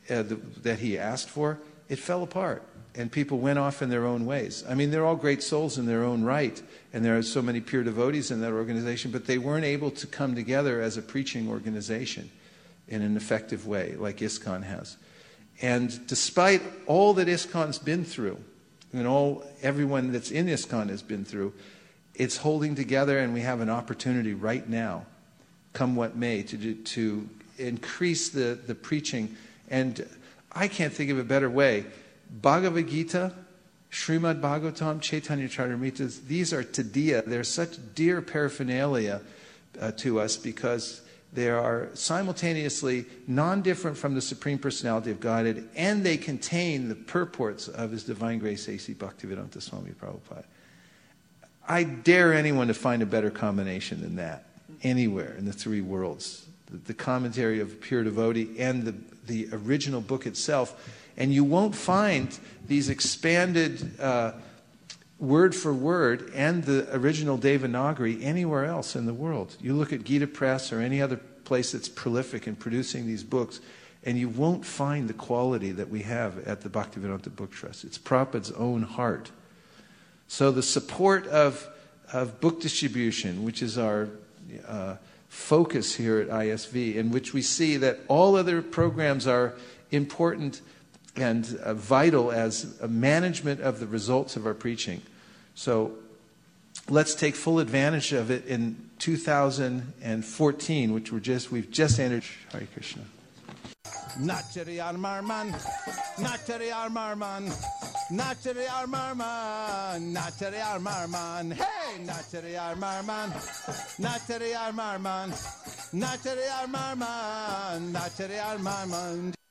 that he asked for, it fell apart. And people went off in their own ways. I mean, they're all great souls in their own right, and there are so many pure devotees in that organization, but they weren't able to come together as a preaching organization in an effective way, like ISKCON has. And despite all that ISKCON's been through, and everyone that's in ISKCON has been through, it's holding together, and we have an opportunity right now, come what may, to increase the preaching. And I can't think of a better way. Bhagavad Gita, Srimad Bhagavatam, Chaitanya Charitamrita, these are tadiya. They're such dear paraphernalia to us because they are simultaneously non-different from the Supreme Personality of Godhead, and they contain the purports of His Divine Grace A.C. Bhaktivedanta Swami Prabhupada. I dare anyone to find a better combination than that anywhere in the three worlds. The commentary of a pure devotee and the original book itself. And you won't find these expanded word for word and the original Devanagari anywhere else in the world. You look at Gita Press or any other place that's prolific in producing these books, and you won't find the quality that we have at the Bhaktivedanta Book Trust. It's Prabhupada's own heart. So the support of book distribution, which is our focus here at ISV, in which we see that all other programs are important and vital as a management of the results of our preaching. So let's take full advantage of it in 2014, which we've just entered. Hare Krishna. Nachariyar Marman, Nachariyar Marman, Nachariyar Marman, Nachariyar Marman, hey, Nachariyar Marman, Nachariyar Marman, Nachariyar Marman, Nachariyar Marman.